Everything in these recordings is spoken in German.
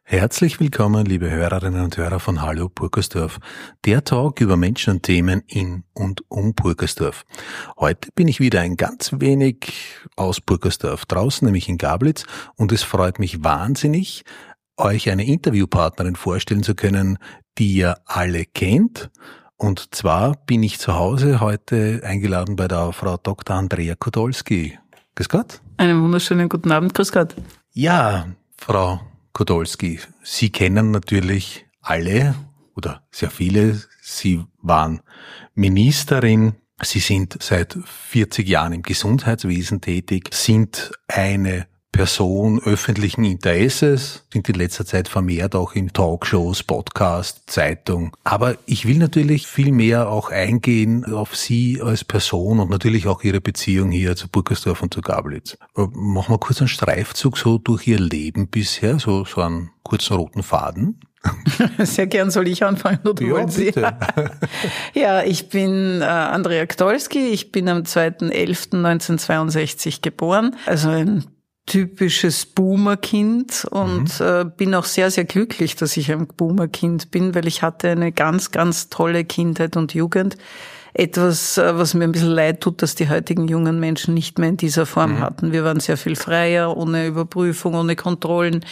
Herzlich willkommen, liebe Hörerinnen und Hörer von Hallo Burgersdorf, der Talk über Menschen und Themen in und um Burgersdorf. Heute bin ich wieder ein ganz wenig aus Burgersdorf draußen, nämlich in Gablitz, und es freut mich wahnsinnig, euch eine Interviewpartnerin vorstellen zu können, die ihr alle kennt. Und zwar bin ich zu Hause heute eingeladen bei der Frau Dr. Andrea Kodolski. Grüß Gott. Einen wunderschönen guten Abend, grüß Gott. Ja, Frau Kodolski, Sie kennen natürlich alle oder sehr viele. Sie waren Ministerin, Sie sind seit 40 Jahren im Gesundheitswesen tätig, sind eine Person öffentlichen Interesses, sind in letzter Zeit vermehrt auch in Talkshows, Podcasts, Zeitung. Aber ich will natürlich viel mehr auch eingehen auf Sie als Person und natürlich auch Ihre Beziehung hier zu Burgersdorf und zu Gablitz. Machen wir kurz einen Streifzug so durch Ihr Leben bisher, so einen kurzen roten Faden. Sehr gern, soll ich anfangen oder wollen Sie? Bitte. Ja, ich bin Andrea Kodolski, ich bin am 2.11.1962 geboren, also ein typisches Boomer-Kind und bin auch sehr, sehr glücklich, dass ich ein Boomer-Kind bin, weil ich hatte eine ganz, ganz tolle Kindheit und Jugend. Etwas, was mir ein bisschen leid tut, dass die heutigen jungen Menschen nicht mehr in dieser Form hatten. Wir waren sehr viel freier, ohne Überprüfung, ohne Kontrollen.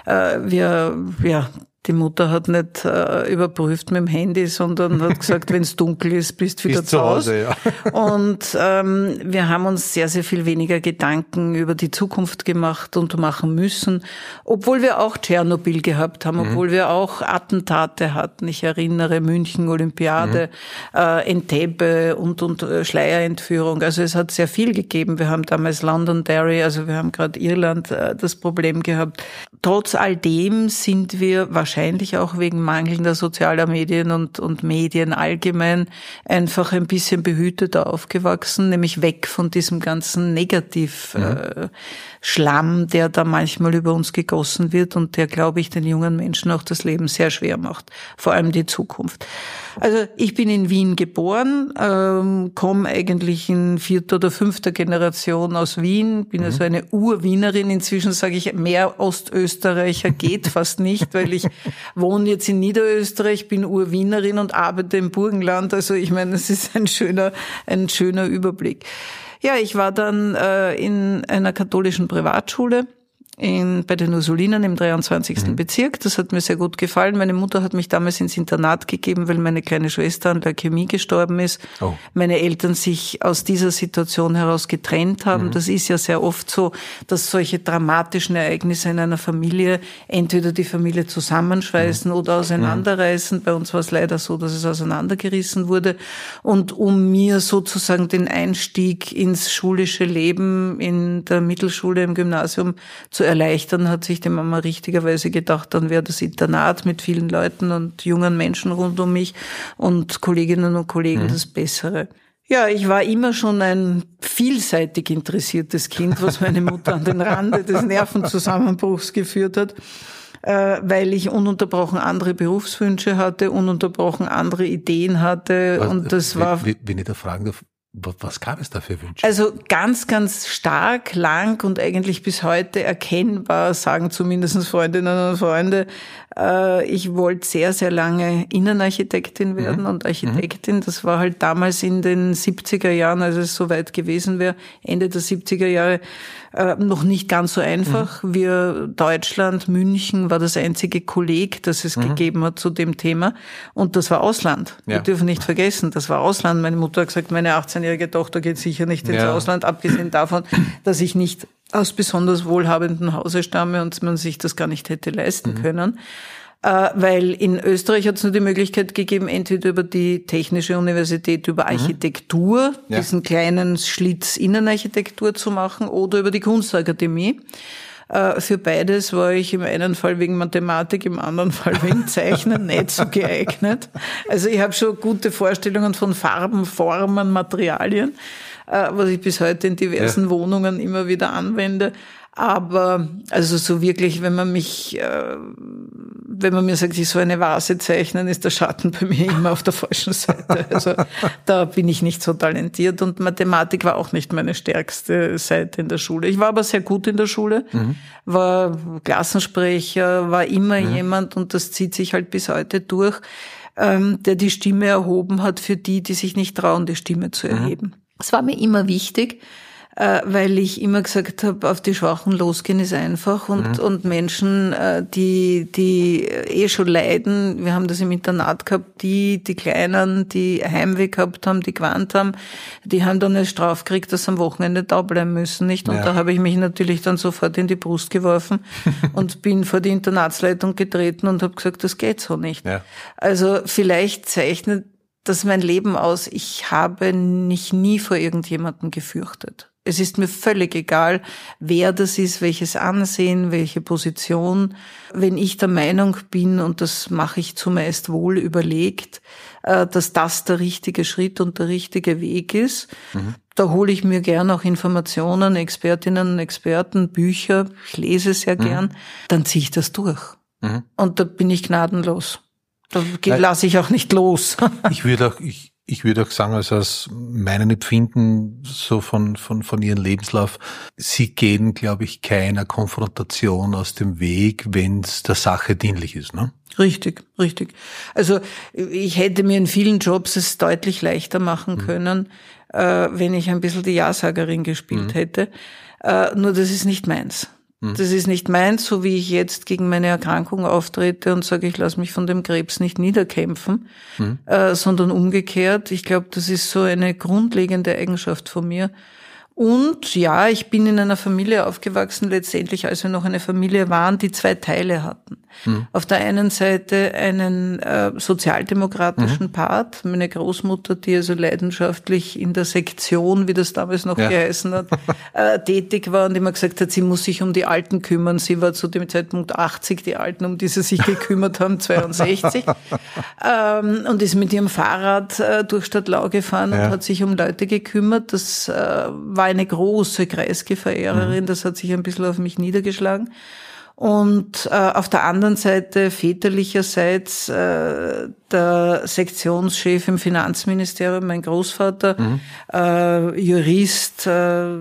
Die Mutter hat nicht überprüft mit dem Handy, sondern hat gesagt, wenn es dunkel ist, bist wieder zu Hause. Ja. Und wir haben uns sehr, sehr viel weniger Gedanken über die Zukunft gemacht und machen müssen, obwohl wir auch Tschernobyl gehabt haben, obwohl wir auch Attentate hatten. Ich erinnere München, Olympiade, Entebbe und Schleierentführung. Also es hat sehr viel gegeben. Wir haben damals Londonderry, also wir haben gerade Irland das Problem gehabt. Trotz all dem sind wir wahrscheinlich auch wegen mangelnder sozialer Medien und Medien allgemein einfach ein bisschen behüteter aufgewachsen, nämlich weg von diesem ganzen Negativ-Schlamm, der da manchmal über uns gegossen wird und der, glaube ich, den jungen Menschen auch das Leben sehr schwer macht, vor allem die Zukunft. Also ich bin in Wien geboren, komme eigentlich in 4. oder 5. Generation aus Wien, bin also eine Urwienerin. Inzwischen sage ich, mehr Ostösterreicher geht fast nicht, weil ich wohne jetzt in Niederösterreich, bin Urwienerin und arbeite im Burgenland. Also ich meine, es ist ein schöner Überblick. Ja, ich war dann in einer katholischen Privatschule bei den Ursulinern im 23. Bezirk. Das hat mir sehr gut gefallen. Meine Mutter hat mich damals ins Internat gegeben, weil meine kleine Schwester an Leukämie gestorben ist. Oh. Meine Eltern sich aus dieser Situation heraus getrennt haben. Das ist ja sehr oft so, dass solche dramatischen Ereignisse in einer Familie entweder die Familie zusammenschweißen oder auseinanderreißen. Bei uns war es leider so, dass es auseinandergerissen wurde. Und um mir sozusagen den Einstieg ins schulische Leben in der Mittelschule, im Gymnasium zu erleichtern, hat sich die Mama richtigerweise gedacht, dann wäre das Internat mit vielen Leuten und jungen Menschen rund um mich und Kolleginnen und Kollegen das Bessere. Ja, ich war immer schon ein vielseitig interessiertes Kind, was meine Mutter an den Rande des Nervenzusammenbruchs geführt hat, weil ich ununterbrochen andere Berufswünsche hatte, ununterbrochen andere Ideen hatte. Und das war... Wenn ich da fragen darf, was gab es da für Wünsche? Also ganz, ganz stark, lang und eigentlich bis heute erkennbar, sagen zumindest Freundinnen und Freunde, ich wollte sehr, sehr lange Innenarchitektin werden und Architektin. Das war halt damals in den 70er Jahren, als es soweit gewesen wäre, Ende der 70er Jahre, noch nicht ganz so einfach. Deutschland, München war das einzige Kolleg, das es gegeben hat zu dem Thema. Und das war Ausland. Ja. Wir dürfen nicht vergessen, das war Ausland. Meine Mutter hat gesagt, meine 18-jährige Tochter geht sicher nicht ins Ausland, abgesehen davon, dass ich nicht aus besonders wohlhabendem Hause stamme und man sich das gar nicht hätte leisten können. Weil in Österreich hat es nur die Möglichkeit gegeben, entweder über die Technische Universität über Architektur, diesen kleinen Schlitz Innenarchitektur zu machen, oder über die Kunstakademie. Für beides war ich im einen Fall wegen Mathematik, im anderen Fall wegen Zeichnen nicht so geeignet. Also ich habe schon gute Vorstellungen von Farben, Formen, Materialien, was ich bis heute in diversen Wohnungen immer wieder anwende. Aber also so wirklich, wenn man mir sagt, ich soll eine Vase zeichnen, ist der Schatten bei mir immer auf der falschen Seite. Also da bin ich nicht so talentiert und Mathematik war auch nicht meine stärkste Seite in der Schule. Ich war aber sehr gut in der Schule, war Klassensprecher, war immer jemand, und das zieht sich halt bis heute durch, der die Stimme erhoben hat für die, die sich nicht trauen, die Stimme zu erheben. Das war mir immer wichtig, weil ich immer gesagt habe, auf die Schwachen losgehen ist einfach und Menschen, die schon leiden, wir haben das im Internat gehabt, die Kleinen, die Heimweh gehabt haben, die gewarnt haben, die haben dann eine Strafe gekriegt, dass sie am Wochenende da bleiben müssen, nicht? Und da habe ich mich natürlich dann sofort in die Brust geworfen und bin vor die Internatsleitung getreten und habe gesagt, das geht so nicht. Ja. Also vielleicht zeichnet das mein Leben aus. Ich habe mich nie vor irgendjemandem gefürchtet. Es ist mir völlig egal, wer das ist, welches Ansehen, welche Position. Wenn ich der Meinung bin, und das mache ich zumeist wohl überlegt, dass das der richtige Schritt und der richtige Weg ist, da hole ich mir gern auch Informationen, Expertinnen und Experten, Bücher, ich lese sehr gern, dann ziehe ich das durch. Und da bin ich gnadenlos. Da lasse ich auch nicht los. Ich würde auch sagen, also aus meinem Empfinden so von ihrem Lebenslauf, Sie gehen, glaube ich, keiner Konfrontation aus dem Weg, wenn es der Sache dienlich ist, ne? Richtig. Also ich hätte mir in vielen Jobs es deutlich leichter machen können, wenn ich ein bisschen die Ja-Sagerin gespielt hätte. Nur das ist nicht meins. Das ist nicht meins, so wie ich jetzt gegen meine Erkrankung auftrete und sage, ich lasse mich von dem Krebs nicht niederkämpfen, sondern umgekehrt. Ich glaube, das ist so eine grundlegende Eigenschaft von mir. Und ja, ich bin in einer Familie aufgewachsen, letztendlich, als wir noch eine Familie waren, die zwei Teile hatten. Auf der einen Seite einen sozialdemokratischen Part, meine Großmutter, die also leidenschaftlich in der Sektion, wie das damals noch geheißen hat, tätig war und immer gesagt hat, sie muss sich um die Alten kümmern. Sie war zu dem Zeitpunkt 80, die Alten, um die sie sich gekümmert haben, 62. Und ist mit ihrem Fahrrad durch Stadtlau gefahren und hat sich um Leute gekümmert. Das war eine große Kreisky-Verehrerin, das hat sich ein bisschen auf mich niedergeschlagen. Und auf der anderen Seite väterlicherseits der Sektionschef im Finanzministerium, mein Großvater, Jurist,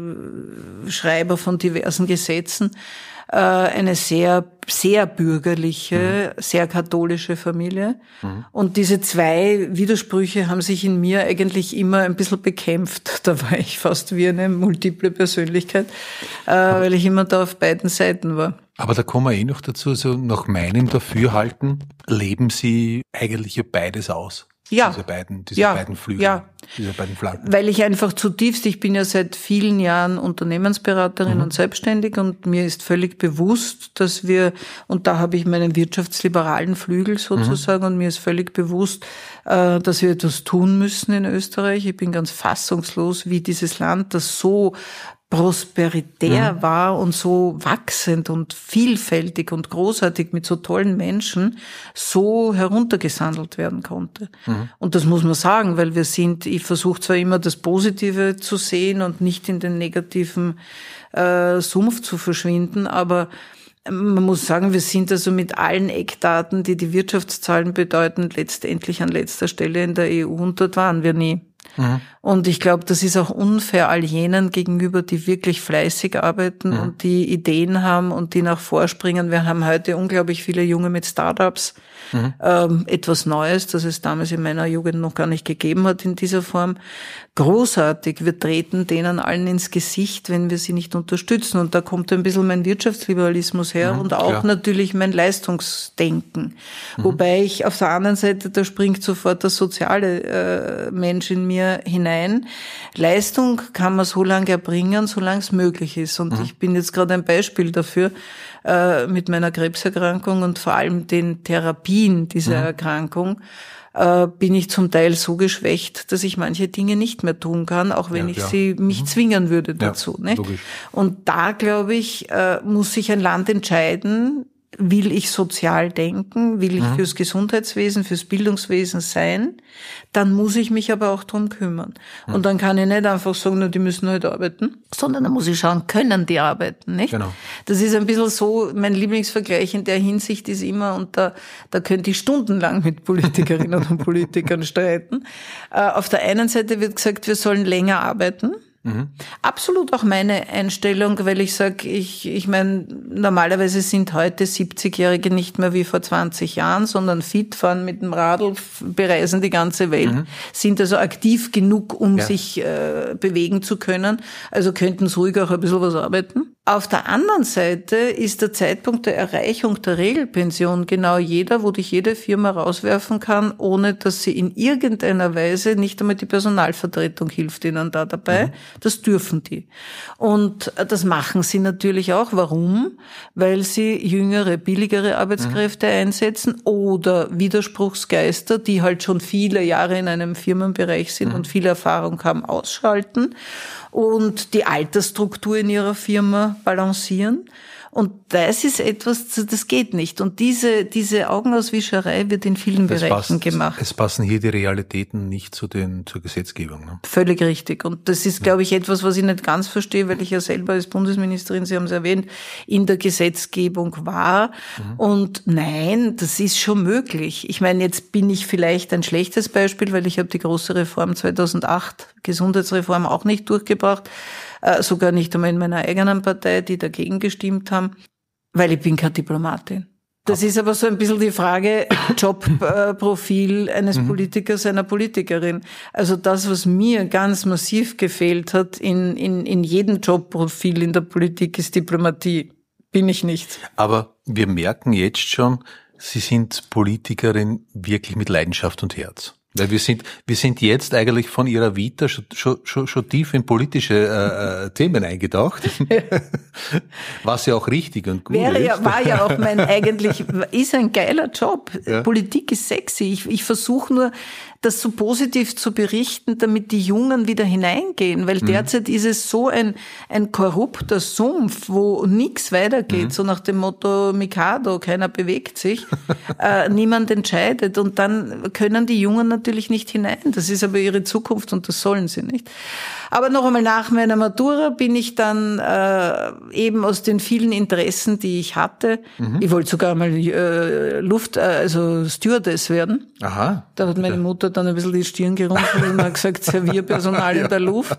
Schreiber von diversen Gesetzen, eine sehr, sehr bürgerliche, sehr katholische Familie. Und diese zwei Widersprüche haben sich in mir eigentlich immer ein bisschen bekämpft. Da war ich fast wie eine multiple Persönlichkeit, weil ich immer da auf beiden Seiten war. Aber da kommen wir noch dazu, also nach meinem Dafürhalten leben Sie eigentlich beides aus. Ja. Diese beiden Flügel, diese beiden Flanken. Weil ich einfach zutiefst, ich bin ja seit vielen Jahren Unternehmensberaterin und selbstständig und mir ist völlig bewusst, dass wir, und da habe ich meinen wirtschaftsliberalen Flügel sozusagen, und mir ist völlig bewusst, dass wir etwas tun müssen in Österreich. Ich bin ganz fassungslos, wie dieses Land, das so prosperitär war und so wachsend und vielfältig und großartig mit so tollen Menschen so heruntergesandelt werden konnte. Und das muss man sagen, weil ich versuche zwar immer das Positive zu sehen und nicht in den negativen Sumpf zu verschwinden, aber man muss sagen, wir sind also mit allen Eckdaten, die die Wirtschaftszahlen bedeuten, letztendlich an letzter Stelle in der EU, und dort waren wir nie. Und ich glaube, das ist auch unfair all jenen gegenüber, die wirklich fleißig arbeiten und die Ideen haben und die nach vorspringen. Wir haben heute unglaublich viele Junge mit Startups, etwas Neues, das es damals in meiner Jugend noch gar nicht gegeben hat in dieser Form. Großartig, wir treten denen allen ins Gesicht, wenn wir sie nicht unterstützen. Und da kommt ein bisschen mein Wirtschaftsliberalismus her und auch natürlich mein Leistungsdenken. Wobei ich auf der anderen Seite, da springt sofort der soziale Mensch in mir hinein. Leistung kann man so lange erbringen, solange es möglich ist. Und ich bin jetzt gerade ein Beispiel dafür mit meiner Krebserkrankung und vor allem den Therapien dieser Erkrankung. Bin ich zum Teil so geschwächt, dass ich manche Dinge nicht mehr tun kann, auch wenn ich sie mich zwingen würde dazu. Ne? Und da, glaube ich, muss sich ein Land entscheiden, will ich sozial denken, will ich fürs Gesundheitswesen, fürs Bildungswesen sein, dann muss ich mich aber auch drum kümmern. Und dann kann ich nicht einfach sagen, na, die müssen halt arbeiten, sondern dann muss ich schauen, können die arbeiten, nicht? Genau. Das ist ein bisschen so, mein Lieblingsvergleich in der Hinsicht ist immer, und da könnte ich stundenlang mit Politikerinnen und Politikern streiten. Auf der einen Seite wird gesagt, wir sollen länger arbeiten. Absolut auch meine Einstellung, weil ich sage, ich meine, normalerweise sind heute 70-Jährige nicht mehr wie vor 20 Jahren, sondern fit, fahren mit dem Radl, bereisen die ganze Welt, sind also aktiv genug, um sich bewegen zu können, also könnten sie ruhig auch ein bisschen was arbeiten. Auf der anderen Seite ist der Zeitpunkt der Erreichung der Regelpension genau wo dich jede Firma rauswerfen kann, ohne dass sie in irgendeiner Weise, nicht einmal die Personalvertretung hilft ihnen da dabei. Das dürfen die. Und das machen sie natürlich auch. Warum? Weil sie jüngere, billigere Arbeitskräfte einsetzen oder Widerspruchsgeister, die halt schon viele Jahre in einem Firmenbereich sind und viel Erfahrung haben, ausschalten und die Altersstruktur in ihrer Firma balancieren. Und das ist etwas, das geht nicht. Und diese Augenauswischerei wird in vielen Bereichen gemacht. Es passen hier die Realitäten nicht zur Gesetzgebung. Ne? Völlig richtig. Und das ist, glaube ich, etwas, was ich nicht ganz verstehe, weil ich ja selber als Bundesministerin, Sie haben es erwähnt, in der Gesetzgebung war. Und nein, das ist schon möglich. Ich meine, jetzt bin ich vielleicht ein schlechtes Beispiel, weil ich habe die große Reform 2008, Gesundheitsreform, auch nicht durchgebracht. Sogar nicht einmal in meiner eigenen Partei, die dagegen gestimmt haben, weil ich bin keine Diplomatin. Das ist aber so ein bisschen die Frage, Jobprofil eines Politikers, einer Politikerin. Also das, was mir ganz massiv gefehlt hat in jedem Jobprofil in der Politik, ist Diplomatie. Bin ich nicht. Aber wir merken jetzt schon, Sie sind Politikerin wirklich mit Leidenschaft und Herz. Weil wir sind jetzt eigentlich von Ihrer Vita schon tief in politische Themen eingetaucht. Was ja auch richtig und gut ist. War ja auch ist ein geiler Job. Ja. Politik ist sexy. Ich versuche nur, das so positiv zu berichten, damit die Jungen wieder hineingehen, weil derzeit ist es so ein korrupter Sumpf, wo nichts weitergeht, so nach dem Motto Mikado, keiner bewegt sich, niemand entscheidet und dann können die Jungen natürlich nicht hinein. Das ist aber ihre Zukunft und das sollen sie nicht. Aber noch einmal, nach meiner Matura bin ich dann eben aus den vielen Interessen, die ich hatte, ich wollte sogar mal Stewardess werden. Aha. Da hat meine Mutter dann ein bisschen die Stirn gerunzelt und hat gesagt, Servierpersonal in der Luft.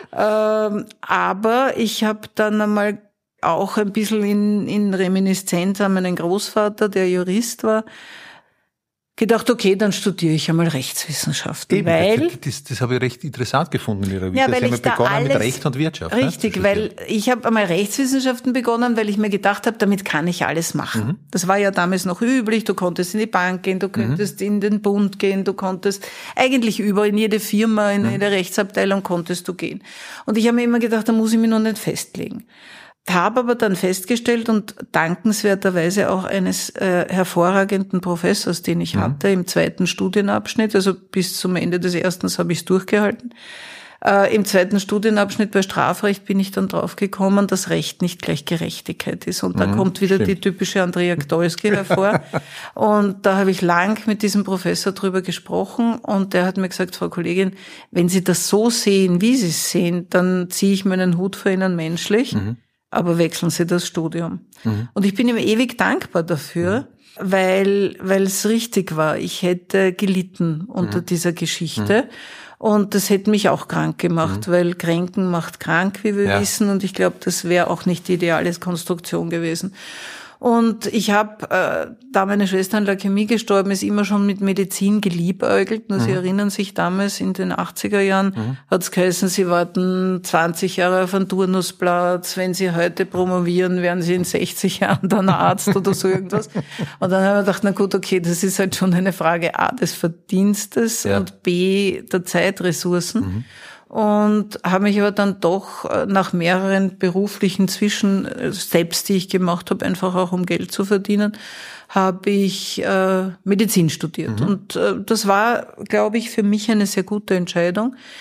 Aber ich habe dann einmal auch ein bisschen in Reminiszenz an meinen Großvater, der Jurist war, gedacht, okay, dann studiere ich einmal Rechtswissenschaften. Eben, weil das habe ich recht interessant gefunden in Ihrer Vita. Ja, weil Sie haben begonnen mit Recht und Wirtschaft. Richtig, weil ich habe einmal Rechtswissenschaften begonnen, weil ich mir gedacht habe, damit kann ich alles machen. Das war ja damals noch üblich, du konntest in die Bank gehen, du konntest in den Bund gehen, du konntest eigentlich überall in jede Firma, in jede Rechtsabteilung konntest du gehen. Und ich habe mir immer gedacht, da muss ich mich noch nicht festlegen. Habe aber dann festgestellt und dankenswerterweise auch eines hervorragenden Professors, den ich hatte im zweiten Studienabschnitt, also bis zum Ende des ersten habe ich es durchgehalten. Im zweiten Studienabschnitt bei Strafrecht bin ich dann draufgekommen, dass Recht nicht gleich Gerechtigkeit ist. Und da kommt wieder die typische Andrea Gdolski hervor. Und da habe ich lang mit diesem Professor drüber gesprochen und der hat mir gesagt, Frau Kollegin, wenn Sie das so sehen, wie Sie es sehen, dann ziehe ich meinen Hut vor Ihnen menschlich. Aber wechseln Sie das Studium. Und ich bin ihm ewig dankbar dafür, weil es richtig war. Ich hätte gelitten unter dieser Geschichte. Und das hätte mich auch krank gemacht, weil Kränken macht krank, wie wir wissen. Und ich glaube, das wäre auch nicht die ideale Konstruktion gewesen. Und ich habe, da meine Schwester an Leukämie gestorben ist, immer schon mit Medizin geliebäugelt. Nur Sie erinnern sich, damals in den 80er Jahren hat es geheißen, Sie warten 20 Jahre auf einen Turnusplatz. Wenn Sie heute promovieren, werden Sie in 60 Jahren dann Arzt oder so irgendwas. Und dann habe ich gedacht, na gut, okay, das ist halt schon eine Frage A, des Verdienstes und B, der Zeitressourcen. Und habe mich aber dann doch nach mehreren beruflichen Zwischensteps, die ich gemacht habe, einfach auch um Geld zu verdienen, habe ich Medizin studiert. Und das war, glaube ich, für mich eine sehr gute Entscheidung.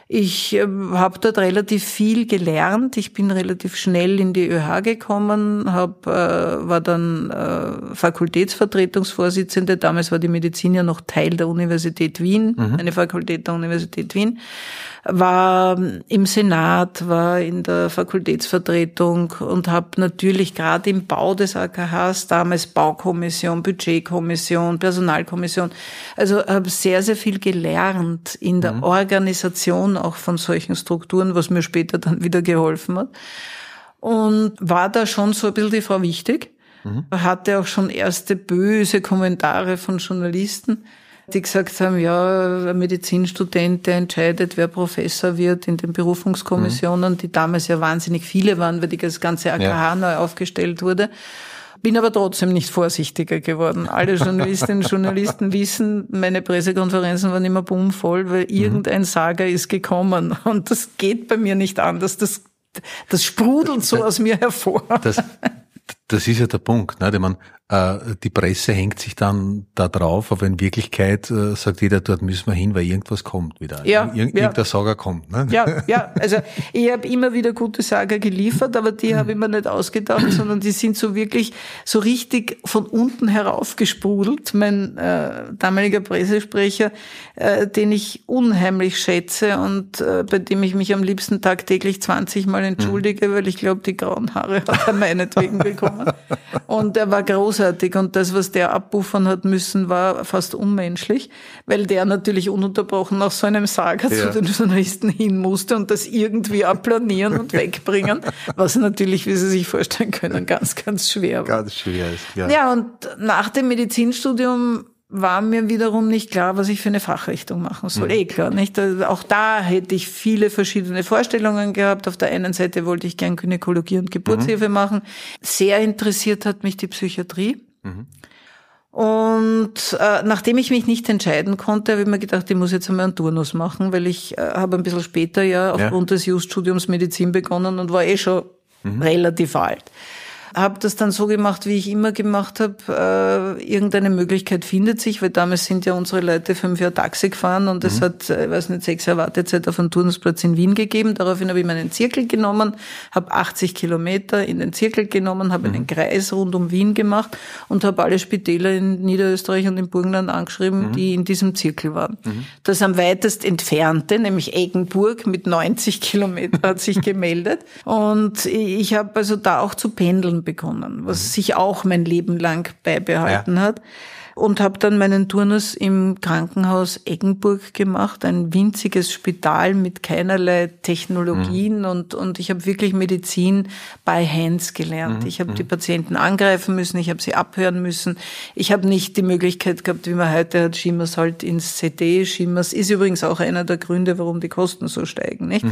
Ich habe dort relativ viel gelernt. Ich bin relativ schnell in die ÖH gekommen, war dann Fakultätsvertretungsvorsitzende. Damals war die Medizin ja noch Teil der Universität Wien, eine Fakultät der Universität Wien. War im Senat, war in der Fakultätsvertretung und habe natürlich gerade im Bau des AKHs, damals Baukommission, Budgetkommission, Personalkommission, also habe sehr, sehr viel gelernt in der Organisation auch von solchen Strukturen, was mir später dann wieder geholfen hat. Und war da schon so ein bisschen die Frau Wichtig. Hatte auch schon erste böse Kommentare von Journalisten, die gesagt haben, ja, ein Medizinstudent, der entscheidet, wer Professor wird in den Berufungskommissionen, die damals ja wahnsinnig viele waren, weil das ganze AKH neu aufgestellt wurde. Bin aber trotzdem nicht vorsichtiger geworden. Alle Journalistinnen und Journalisten wissen, meine Pressekonferenzen waren immer bummvoll, weil irgendein Saga ist gekommen. Und das geht bei mir nicht anders. Das sprudelt so aus mir hervor. Das ist ja der Punkt, ne? Ich meine, die Presse hängt sich dann da drauf, aber in Wirklichkeit sagt jeder, dort müssen wir hin, weil irgendwas kommt wieder. Irgendein Saga kommt. Ne? Ja. Also ich habe immer wieder gute Saga geliefert, aber die habe ich mir nicht ausgedacht, sondern die sind so wirklich so richtig von unten herauf gesprudelt. Mein damaliger Pressesprecher, den ich unheimlich schätze und bei dem ich mich am liebsten tagtäglich 20 Mal entschuldige, weil ich glaube, die grauen Haare hat er meinetwegen bekommen. Und er war großartig und das, was der abpuffern hat müssen, war fast unmenschlich, weil der natürlich ununterbrochen nach so einem Saga zu den Journalisten hin musste und das irgendwie abplanieren und wegbringen, was natürlich, wie Sie sich vorstellen können, ganz, ganz schwer war. Ganz schwer ist, ja. Ja, und nach dem Medizinstudium war mir wiederum nicht klar, was ich für eine Fachrichtung machen soll. Klar, nicht? Also auch da hätte ich viele verschiedene Vorstellungen gehabt. Auf der einen Seite wollte ich gern Gynäkologie und Geburtshilfe machen. Sehr interessiert hat mich die Psychiatrie. Und nachdem ich mich nicht entscheiden konnte, habe ich mir gedacht, ich muss jetzt einmal einen Turnus machen, weil ich habe ein bisschen später aufgrund des Just-Studiums Medizin begonnen und war schon relativ alt. Habe das dann so gemacht, wie ich immer gemacht habe. Irgendeine Möglichkeit findet sich, weil damals sind ja unsere Leute 5 Jahre Taxi gefahren und es hat, 6 Jahre Wartezeit auf einen Turnusplatz in Wien gegeben. Daraufhin habe ich meinen Zirkel genommen, habe 80 Kilometer in den Zirkel genommen, habe einen Kreis rund um Wien gemacht und habe alle Spitäler in Niederösterreich und im Burgenland angeschrieben, die in diesem Zirkel waren. Das am weitest entfernte, nämlich Eggenburg mit 90 Kilometer, hat sich gemeldet. Und ich habe also da auch zu pendeln begonnen, was sich auch mein Leben lang beibehalten hat. Und habe dann meinen Turnus im Krankenhaus Eggenburg gemacht, ein winziges Spital mit keinerlei Technologien und ich habe wirklich Medizin by hands gelernt. Ich habe die Patienten angreifen müssen, ich habe sie abhören müssen. Ich habe nicht die Möglichkeit gehabt, wie man heute hat, schieben halt ins CD. Schimmers ist übrigens auch einer der Gründe, warum die Kosten so steigen, nicht?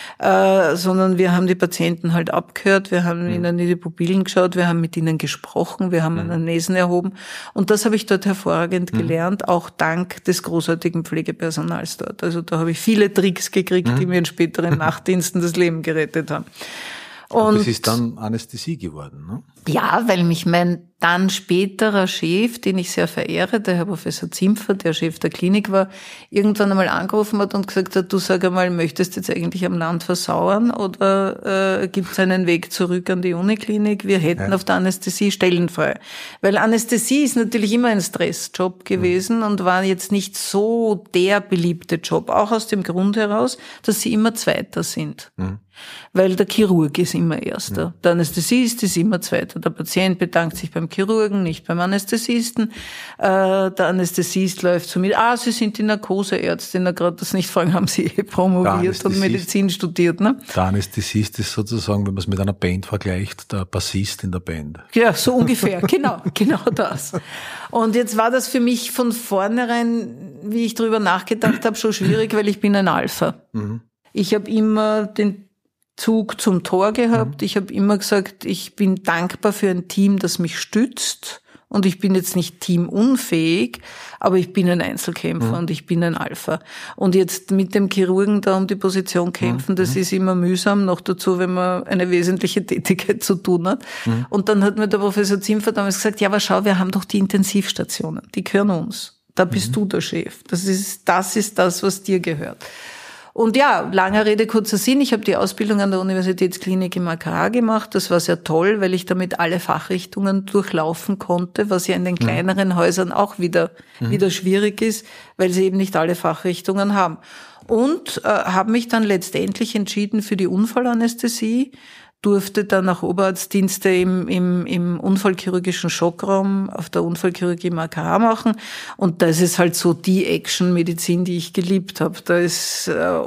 Sondern wir haben die Patienten halt abgehört, wir haben ihnen in die Pupillen geschaut, wir haben mit ihnen gesprochen, wir haben Anamnesen erhoben und das habe ich dort hervorragend gelernt, auch dank des großartigen Pflegepersonals dort. Also da habe ich viele Tricks gekriegt, die mir in späteren Nachtdiensten das Leben gerettet haben. Und das ist dann Anästhesie geworden, ne? Ja, weil mich mein dann späterer Chef, den ich sehr verehre, der Herr Professor Zimpfer, der Chef der Klinik war, irgendwann einmal angerufen hat und gesagt hat, du sag einmal, möchtest du jetzt eigentlich am Land versauern oder gibt es einen Weg zurück an die Uniklinik? Wir hätten auf der Anästhesie Stellen frei. Weil Anästhesie ist natürlich immer ein Stressjob gewesen und war jetzt nicht so der beliebte Job, auch aus dem Grund heraus, dass sie immer Zweiter sind. Weil der Chirurg ist immer Erster. Der Anästhesist ist immer Zweiter. Der Patient bedankt sich beim Chirurgen, nicht beim Anästhesisten. Der Anästhesist läuft so mit, Sie sind die Narkoseärztin, gerade das nicht fragen, haben Sie promoviert und Medizin studiert, ne? Der Anästhesist ist sozusagen, wenn man es mit einer Band vergleicht, der Bassist in der Band. Ja, so ungefähr, genau das. Und jetzt war das für mich von vornherein, wie ich drüber nachgedacht habe, schon schwierig, weil ich bin ein Alpha. Ich habe immer den Zug zum Tor gehabt. Ich habe immer gesagt, ich bin dankbar für ein Team, das mich stützt. Und ich bin jetzt nicht teamunfähig, aber ich bin ein Einzelkämpfer und ich bin ein Alpha. Und jetzt mit dem Chirurgen da um die Position kämpfen, das ist immer mühsam, noch dazu, wenn man eine wesentliche Tätigkeit zu tun hat. Und dann hat mir der Professor Zimpfer damals gesagt, ja, aber schau, wir haben doch die Intensivstationen, die gehören uns. Da bist du der Chef. Das ist das, was dir gehört. Und ja, langer Rede, kurzer Sinn. Ich habe die Ausbildung an der Universitätsklinik im AKH gemacht. Das war sehr toll, weil ich damit alle Fachrichtungen durchlaufen konnte, was ja in den kleineren Häusern auch wieder schwierig ist, weil sie eben nicht alle Fachrichtungen haben. Und habe mich dann letztendlich entschieden für die Unfallanästhesie, durfte dann auch Oberarztdienste im unfallchirurgischen Schockraum auf der Unfallchirurgie im AKH machen. Und das ist halt so die Action-Medizin, die ich geliebt habe. Da ist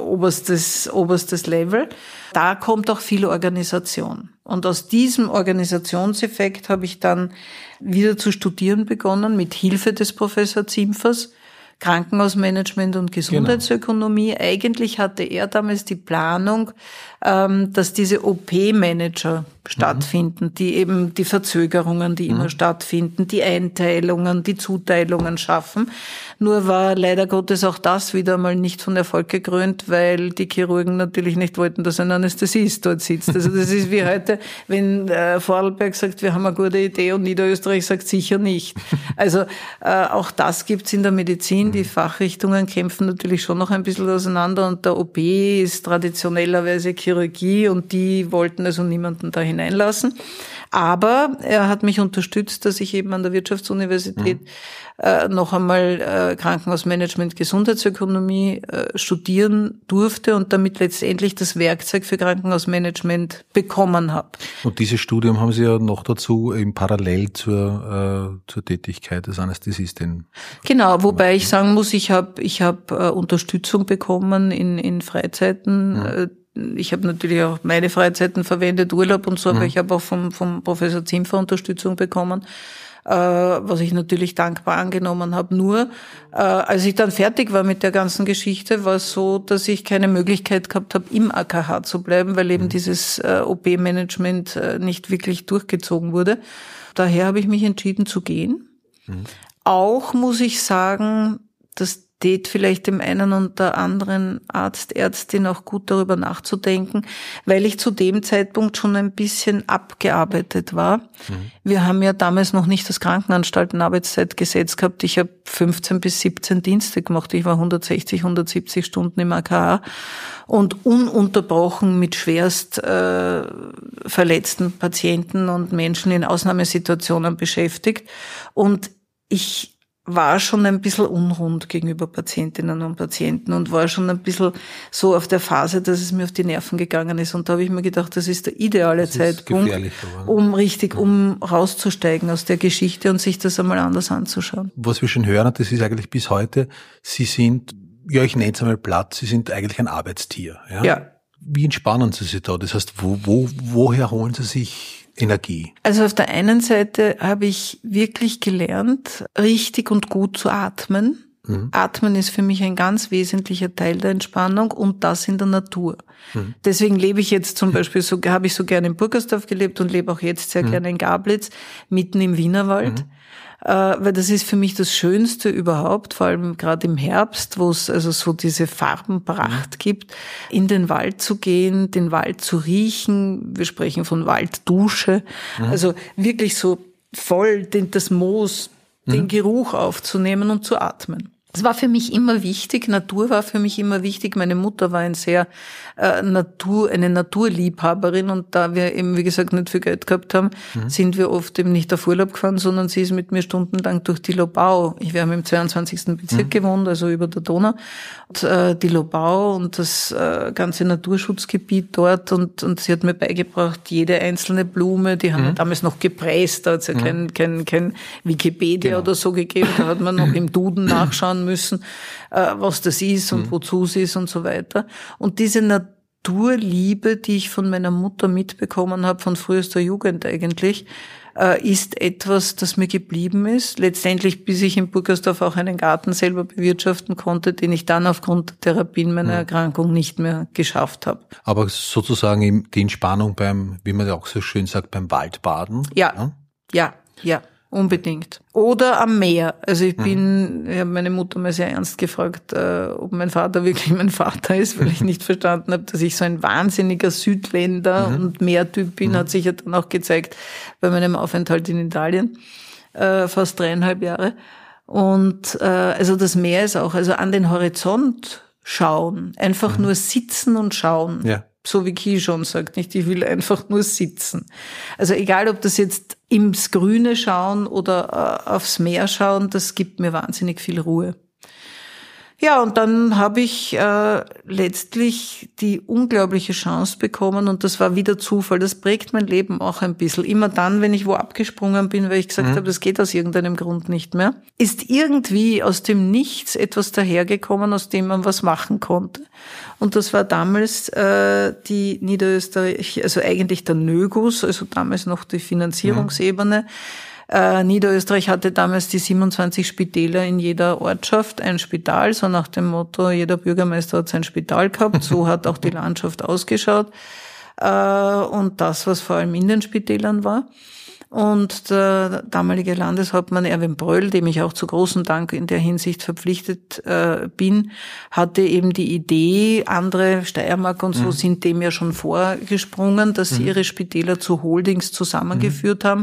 oberstes Level. Da kommt auch viel Organisation. Und aus diesem Organisationseffekt habe ich dann wieder zu studieren begonnen, mit Hilfe des Professor Zimpfers. Krankenhausmanagement und Gesundheitsökonomie. Genau. Eigentlich hatte er damals die Planung, dass diese OP-Manager stattfinden, die eben die Verzögerungen, die immer stattfinden, die Einteilungen, die Zuteilungen schaffen. Nur war leider Gottes auch das wieder mal nicht von Erfolg gekrönt, weil die Chirurgen natürlich nicht wollten, dass ein Anästhesist dort sitzt. Also das ist wie heute, wenn Vorarlberg sagt, wir haben eine gute Idee und Niederösterreich sagt sicher nicht. Also auch das gibt's in der Medizin. Die Fachrichtungen kämpfen natürlich schon noch ein bisschen auseinander und der OP ist traditionellerweise Chirurgie und die wollten also niemanden da hineinlassen. Aber er hat mich unterstützt, dass ich eben an der Wirtschaftsuniversität noch einmal Krankenhausmanagement, Gesundheitsökonomie studieren durfte und damit letztendlich das Werkzeug für Krankenhausmanagement bekommen habe. Und dieses Studium haben Sie ja noch dazu eben parallel zur Tätigkeit des Anästhesisten. Genau, wobei ich sagen muss, ich hab Unterstützung bekommen in Freizeiten. Ich habe natürlich auch meine Freizeiten verwendet, Urlaub und so, aber ich habe auch vom Professor Zimpfer Unterstützung bekommen, was ich natürlich dankbar angenommen habe. Nur, als ich dann fertig war mit der ganzen Geschichte, war es so, dass ich keine Möglichkeit gehabt habe, im AKH zu bleiben, weil eben dieses OP-Management nicht wirklich durchgezogen wurde. Daher habe ich mich entschieden zu gehen. Auch muss ich sagen, das tät vielleicht dem einen und der anderen Arzt, Ärztin auch gut darüber nachzudenken, weil ich zu dem Zeitpunkt schon ein bisschen abgearbeitet war. Wir haben ja damals noch nicht das Krankenanstaltenarbeitszeitgesetz gehabt. Ich habe 15 bis 17 Dienste gemacht. Ich war 160, 170 Stunden im AKH und ununterbrochen mit schwerst verletzten Patienten und Menschen in Ausnahmesituationen beschäftigt. Und ich war schon ein bisschen unrund gegenüber Patientinnen und Patienten und war schon ein bisschen so auf der Phase, dass es mir auf die Nerven gegangen ist. Und da habe ich mir gedacht, das ist der ideale Zeitpunkt, um rauszusteigen aus der Geschichte und sich das einmal anders anzuschauen. Was wir schon hören, das ist eigentlich bis heute, Sie sind, ja, ich nenne es einmal platt, Sie sind eigentlich ein Arbeitstier. Ja. Wie entspannen Sie sich da? Das heißt, woher holen Sie sich Energie? Also auf der einen Seite habe ich wirklich gelernt, richtig und gut zu atmen. Atmen ist für mich ein ganz wesentlicher Teil der Entspannung und das in der Natur. Deswegen lebe ich jetzt zum Beispiel habe ich so gerne in Burgersdorf gelebt und lebe auch jetzt sehr gerne in Gablitz, mitten im Wienerwald. Weil das ist für mich das Schönste überhaupt, vor allem gerade im Herbst, wo es also so diese Farbenpracht gibt, in den Wald zu gehen, den Wald zu riechen. Wir sprechen von Walddusche. Also wirklich so voll das Moos, den Geruch aufzunehmen und zu atmen. Das war für mich immer wichtig. Natur war für mich immer wichtig. Meine Mutter war eine Naturliebhaberin und da wir eben, wie gesagt, nicht viel Geld gehabt haben, sind wir oft eben nicht auf Urlaub gefahren, sondern sie ist mit mir stundenlang durch die Lobau. Wir haben im 22. Bezirk gewohnt, also über der Donau. Und, die Lobau und das ganze Naturschutzgebiet dort und sie hat mir beigebracht, jede einzelne Blume, die haben wir damals noch gepresst, da hat es ja kein Wikipedia oder so gegeben, da hat man noch im Duden nachschauen müssen, was das ist und wozu es ist und so weiter. Und diese Naturliebe, die ich von meiner Mutter mitbekommen habe, von frühester Jugend eigentlich, ist etwas, das mir geblieben ist. Letztendlich, bis ich in Burgersdorf auch einen Garten selber bewirtschaften konnte, den ich dann aufgrund der Therapien meiner Erkrankung nicht mehr geschafft habe. Aber sozusagen die Entspannung beim, wie man ja auch so schön sagt, beim Waldbaden? Ja. Unbedingt. Oder am Meer. Also ich habe meine Mutter mal sehr ernst gefragt, ob mein Vater wirklich mein Vater ist, weil ich nicht verstanden habe, dass ich so ein wahnsinniger Südländer und Meertyp bin, hat sich ja dann auch gezeigt bei meinem Aufenthalt in Italien, fast 3,5 Jahre. Und also das Meer ist auch, also an den Horizont schauen. Einfach nur sitzen und schauen. Ja. So wie Ki schon sagt, nicht? Ich will einfach nur sitzen. Also egal, ob das jetzt ins Grüne schauen oder aufs Meer schauen, das gibt mir wahnsinnig viel Ruhe. Ja, und dann habe ich letztlich die unglaubliche Chance bekommen und das war wieder Zufall. Das prägt mein Leben auch ein bisschen. Immer dann, wenn ich wo abgesprungen bin, weil ich gesagt habe, das geht aus irgendeinem Grund nicht mehr, ist irgendwie aus dem Nichts etwas dahergekommen, aus dem man was machen konnte. Und das war damals die Niederösterreich, also eigentlich der NÖGUS, also damals noch die Finanzierungsebene. Niederösterreich hatte damals die 27 Spitäler in jeder Ortschaft, ein Spital, so nach dem Motto, jeder Bürgermeister hat sein Spital gehabt, so hat auch die Landschaft ausgeschaut. Und das, was vor allem in den Spitälern war. Und der damalige Landeshauptmann Erwin Bröll, dem ich auch zu großem Dank in der Hinsicht verpflichtet bin, hatte eben die Idee, andere Steiermark und so sind dem ja schon vorgesprungen, dass sie ihre Spitäler zu Holdings zusammengeführt haben,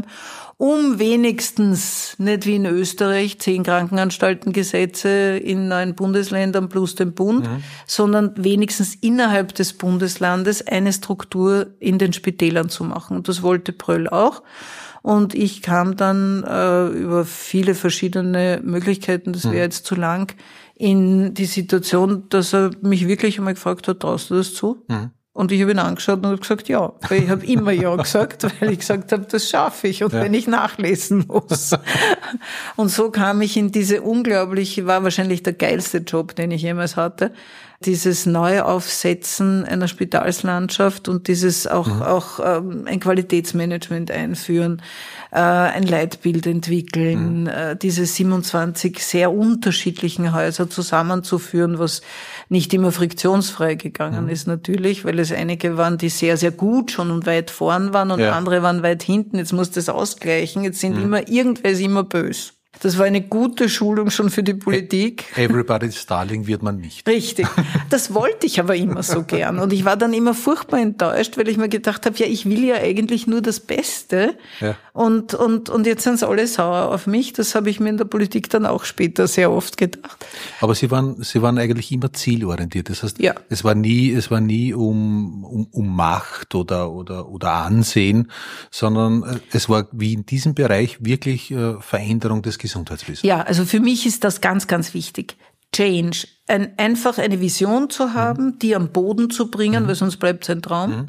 um wenigstens, nicht wie in Österreich, 10 Krankenanstaltengesetze in 9 Bundesländern plus den Bund, sondern wenigstens innerhalb des Bundeslandes eine Struktur in den Spitälern zu machen. Und das wollte Bröll auch. Und ich kam dann über viele verschiedene Möglichkeiten, das wäre jetzt zu lang, in die Situation, dass er mich wirklich einmal gefragt hat, traust du das zu? Und ich habe ihn angeschaut und habe gesagt, ja. Weil ich habe immer ja gesagt, weil ich gesagt habe, das schaffe ich. Und wenn ich nachlesen muss. Und so kam ich in diese war wahrscheinlich der geilste Job, den ich jemals hatte. Dieses Neuaufsetzen einer Spitalslandschaft und dieses auch ein Qualitätsmanagement einführen, ein Leitbild entwickeln, diese 27 sehr unterschiedlichen Häuser zusammenzuführen, was nicht immer friktionsfrei gegangen ist natürlich, weil es einige waren, die sehr, sehr gut schon und weit vorn waren und andere waren weit hinten. Jetzt muss das ausgleichen. Jetzt sind irgendwer ist immer böse. Das war eine gute Schulung schon für die Politik. Everybody's Darling wird man nicht. Richtig. Das wollte ich aber immer so gern. Und ich war dann immer furchtbar enttäuscht, weil ich mir gedacht habe, ja, ich will ja eigentlich nur das Beste. Ja. Und jetzt sind sie alle sauer auf mich. Das habe ich mir in der Politik dann auch später sehr oft gedacht. Aber Sie waren eigentlich immer zielorientiert. Das heißt, es war nie um Macht oder Ansehen, sondern es war wie in diesem Bereich wirklich Veränderung des Gesundheitswesens. Ja, also für mich ist das ganz, ganz wichtig. Change. Einfach eine Vision zu haben, die am Boden zu bringen, weil sonst bleibt es ein Traum.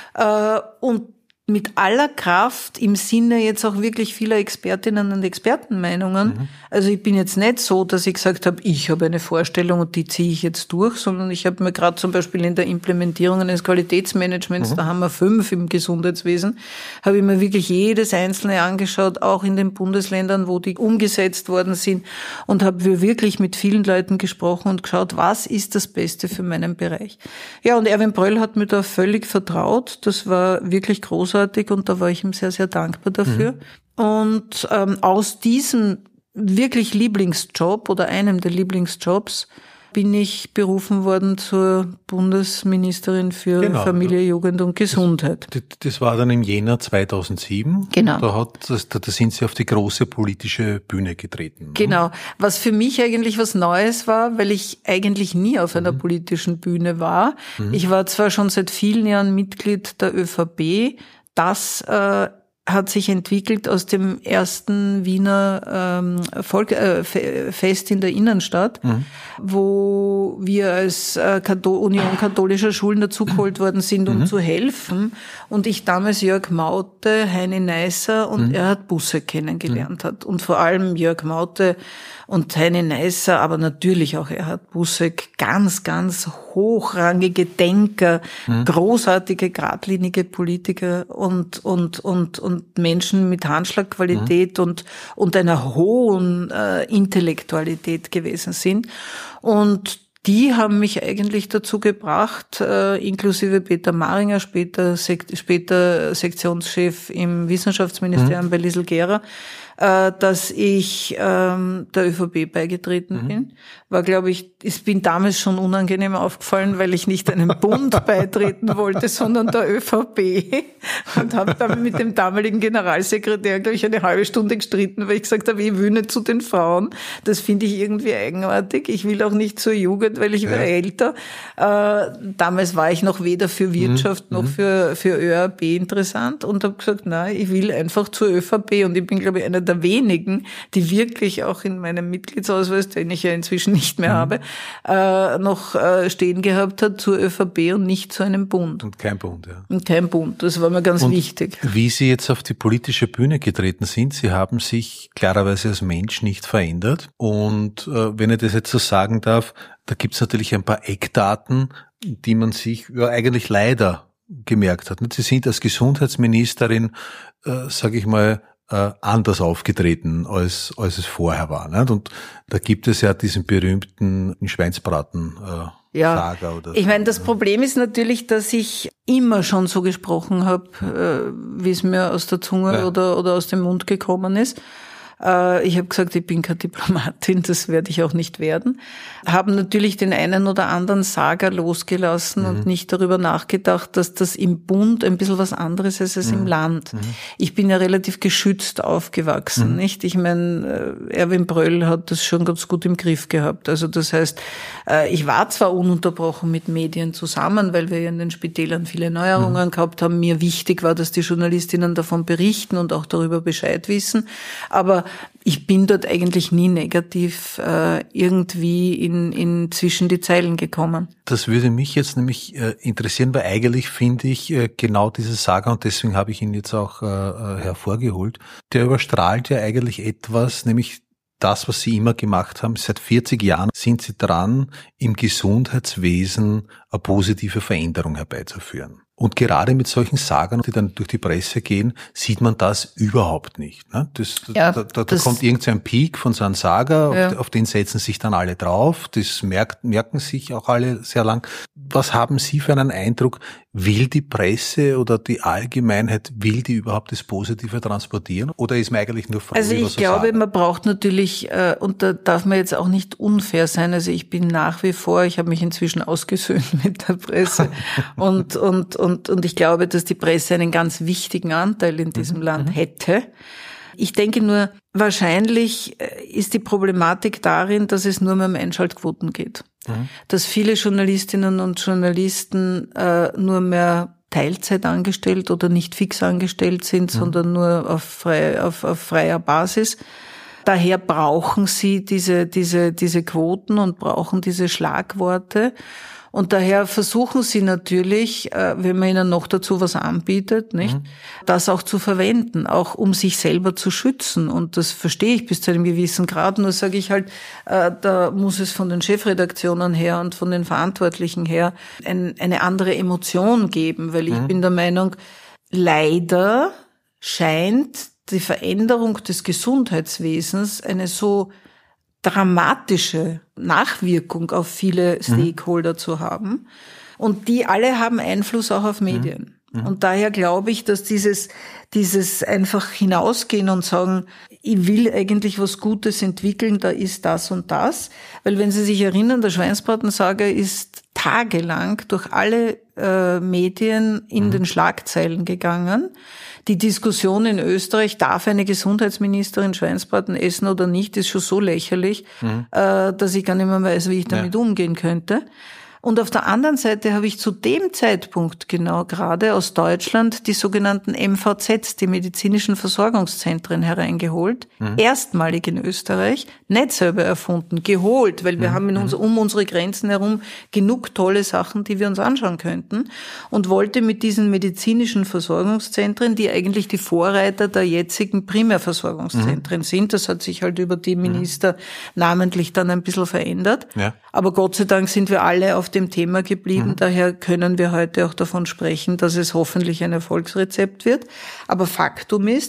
Und mit aller Kraft im Sinne jetzt auch wirklich vieler Expertinnen und Expertenmeinungen. Also ich bin jetzt nicht so, dass ich gesagt habe, ich habe eine Vorstellung und die ziehe ich jetzt durch, sondern ich habe mir gerade zum Beispiel in der Implementierung eines Qualitätsmanagements, da haben wir 5 im Gesundheitswesen, habe ich mir wirklich jedes einzelne angeschaut, auch in den Bundesländern, wo die umgesetzt worden sind und habe wirklich mit vielen Leuten gesprochen und geschaut, was ist das Beste für meinen Bereich. Ja, und Erwin Bröll hat mir da völlig vertraut. Das war wirklich großartig. Und da war ich ihm sehr, sehr dankbar dafür. Und aus diesem wirklich Lieblingsjob oder einem der Lieblingsjobs bin ich berufen worden zur Bundesministerin für Familie, Jugend und Gesundheit. Das war dann im Jänner 2007. Genau. Da sind Sie auf die große politische Bühne getreten. Genau. Was für mich eigentlich was Neues war, weil ich eigentlich nie auf einer politischen Bühne war. Ich war zwar schon seit vielen Jahren Mitglied der ÖVP. Das hat sich entwickelt aus dem ersten Wiener Fest in der Innenstadt, wo wir als Union katholischer Schulen dazugeholt worden sind, um zu helfen. Und ich damals Jörg Maute, Heini Neisser und Erhard Busse kennengelernt hat. Und vor allem Jörg Maute und Heini Neisser, aber natürlich auch Erhard Busseck, ganz, ganz hochrangige Denker, großartige, geradlinige Politiker und Menschen mit Handschlagqualität und einer hohen Intellektualität gewesen sind. Und die haben mich eigentlich dazu gebracht, inklusive Peter Maringer, später Sektionschef im Wissenschaftsministerium bei Liesl Gera, dass ich der ÖVP beigetreten bin. War, glaube ich, es bin damals schon unangenehm aufgefallen, weil ich nicht einem Bund beitreten wollte, sondern der ÖVP. Und habe dann mit dem damaligen Generalsekretär, glaube ich, eine halbe Stunde gestritten, weil ich gesagt habe, ich will nicht zu den Frauen. Das finde ich irgendwie eigenartig. Ich will auch nicht zur Jugend, weil ich war älter. Damals war ich noch weder für Wirtschaft noch für ÖAB interessant und habe gesagt, nein, ich will einfach zur ÖVP. Und ich bin, glaube ich, einer der wenigen, die wirklich auch in meinem Mitgliedsausweis, den ich ja inzwischen nicht mehr habe, noch stehen gehabt hat zur ÖVP und nicht zu einem Bund. Und kein Bund, ja. Und kein Bund, das war mir ganz wichtig. Wie Sie jetzt auf die politische Bühne getreten sind, Sie haben sich klarerweise als Mensch nicht verändert. Und wenn ich das jetzt so sagen darf, da gibt es natürlich ein paar Eckdaten, die man sich eigentlich leider gemerkt hat. Sie sind als Gesundheitsministerin, sage ich mal, anders aufgetreten, als es vorher war. Nicht? Und da gibt es ja diesen berühmten Schweinsbraten Saga oder so. Ich meine, das Problem ist natürlich, dass ich immer schon so gesprochen habe, wie es mir aus der Zunge oder aus dem Mund gekommen ist. Ich habe gesagt, ich bin keine Diplomatin, das werde ich auch nicht werden. Haben natürlich den einen oder anderen Saga losgelassen und nicht darüber nachgedacht, dass das im Bund ein bisschen was anderes ist als im Land. Ich bin ja relativ geschützt aufgewachsen, nicht? Ich meine, Erwin Bröll hat das schon ganz gut im Griff gehabt. Also das heißt, ich war zwar ununterbrochen mit Medien zusammen, weil wir ja in den Spitälern viele Neuerungen gehabt haben. Mir wichtig war, dass die Journalistinnen davon berichten und auch darüber Bescheid wissen. Aber ich bin dort eigentlich nie negativ irgendwie in zwischen die Zeilen gekommen. Das würde mich jetzt nämlich interessieren, weil eigentlich finde ich genau diese Saga, und deswegen habe ich ihn jetzt auch hervorgeholt, der überstrahlt ja eigentlich etwas, nämlich das, was Sie immer gemacht haben. Seit 40 Jahren sind Sie dran, im Gesundheitswesen eine positive Veränderung herbeizuführen. Und gerade mit solchen Sagern, die dann durch die Presse gehen, sieht man das überhaupt nicht. Ne? Da kommt irgendein Peak von so einem Saga, auf den setzen sich dann alle drauf. Das merken sich auch alle sehr lang. Was haben Sie für einen Eindruck? Will die Presse oder die Allgemeinheit, will die überhaupt das Positive transportieren? Oder ist man eigentlich nur froh? Also ich glaube, man braucht natürlich, und da darf man jetzt auch nicht unfair sein. Also ich bin nach wie vor, ich habe mich inzwischen ausgesöhnt mit der Presse und ich glaube, dass die Presse einen ganz wichtigen Anteil in diesem Land hätte. Ich denke nur, wahrscheinlich ist die Problematik darin, dass es nur mehr um Einschaltquoten geht. Dass viele Journalistinnen und Journalisten nur mehr Teilzeit angestellt oder nicht fix angestellt sind, sondern nur auf freier Basis. Daher brauchen sie diese Quoten und brauchen diese Schlagworte. Und daher versuchen sie natürlich, wenn man ihnen noch dazu was anbietet, nicht, das auch zu verwenden, auch um sich selber zu schützen. Und das verstehe ich bis zu einem gewissen Grad. Nur sage ich halt, da muss es von den Chefredaktionen her und von den Verantwortlichen her eine andere Emotion geben, weil ich bin der Meinung, leider scheint die Veränderung des Gesundheitswesens eine so dramatische Nachwirkung auf viele Stakeholder zu haben. Und die alle haben Einfluss auch auf Medien. Und daher glaube ich, dass dieses einfach hinausgehen und sagen, ich will eigentlich was Gutes entwickeln, da ist das und das. Weil wenn Sie sich erinnern, der Schweinsbraten-Saga ist tagelang durch alle Medien in den Schlagzeilen gegangen. Die Diskussion in Österreich, darf eine Gesundheitsministerin Schweinsbraten essen oder nicht, ist schon so lächerlich, dass ich gar nicht mehr weiß, wie ich damit umgehen könnte. Und auf der anderen Seite habe ich zu dem Zeitpunkt genau gerade aus Deutschland die sogenannten MVZs, die medizinischen Versorgungszentren, hereingeholt. Erstmalig in Österreich, nicht selber erfunden, geholt, weil wir haben um unsere Grenzen herum genug tolle Sachen, die wir uns anschauen könnten. Und wollte mit diesen medizinischen Versorgungszentren, die eigentlich die Vorreiter der jetzigen Primärversorgungszentren sind, das hat sich halt über die Minister namentlich dann ein bisschen verändert. Ja. Aber Gott sei Dank sind wir alle auf dem Thema geblieben. Daher können wir heute auch davon sprechen, dass es hoffentlich ein Erfolgsrezept wird. Aber Faktum ist,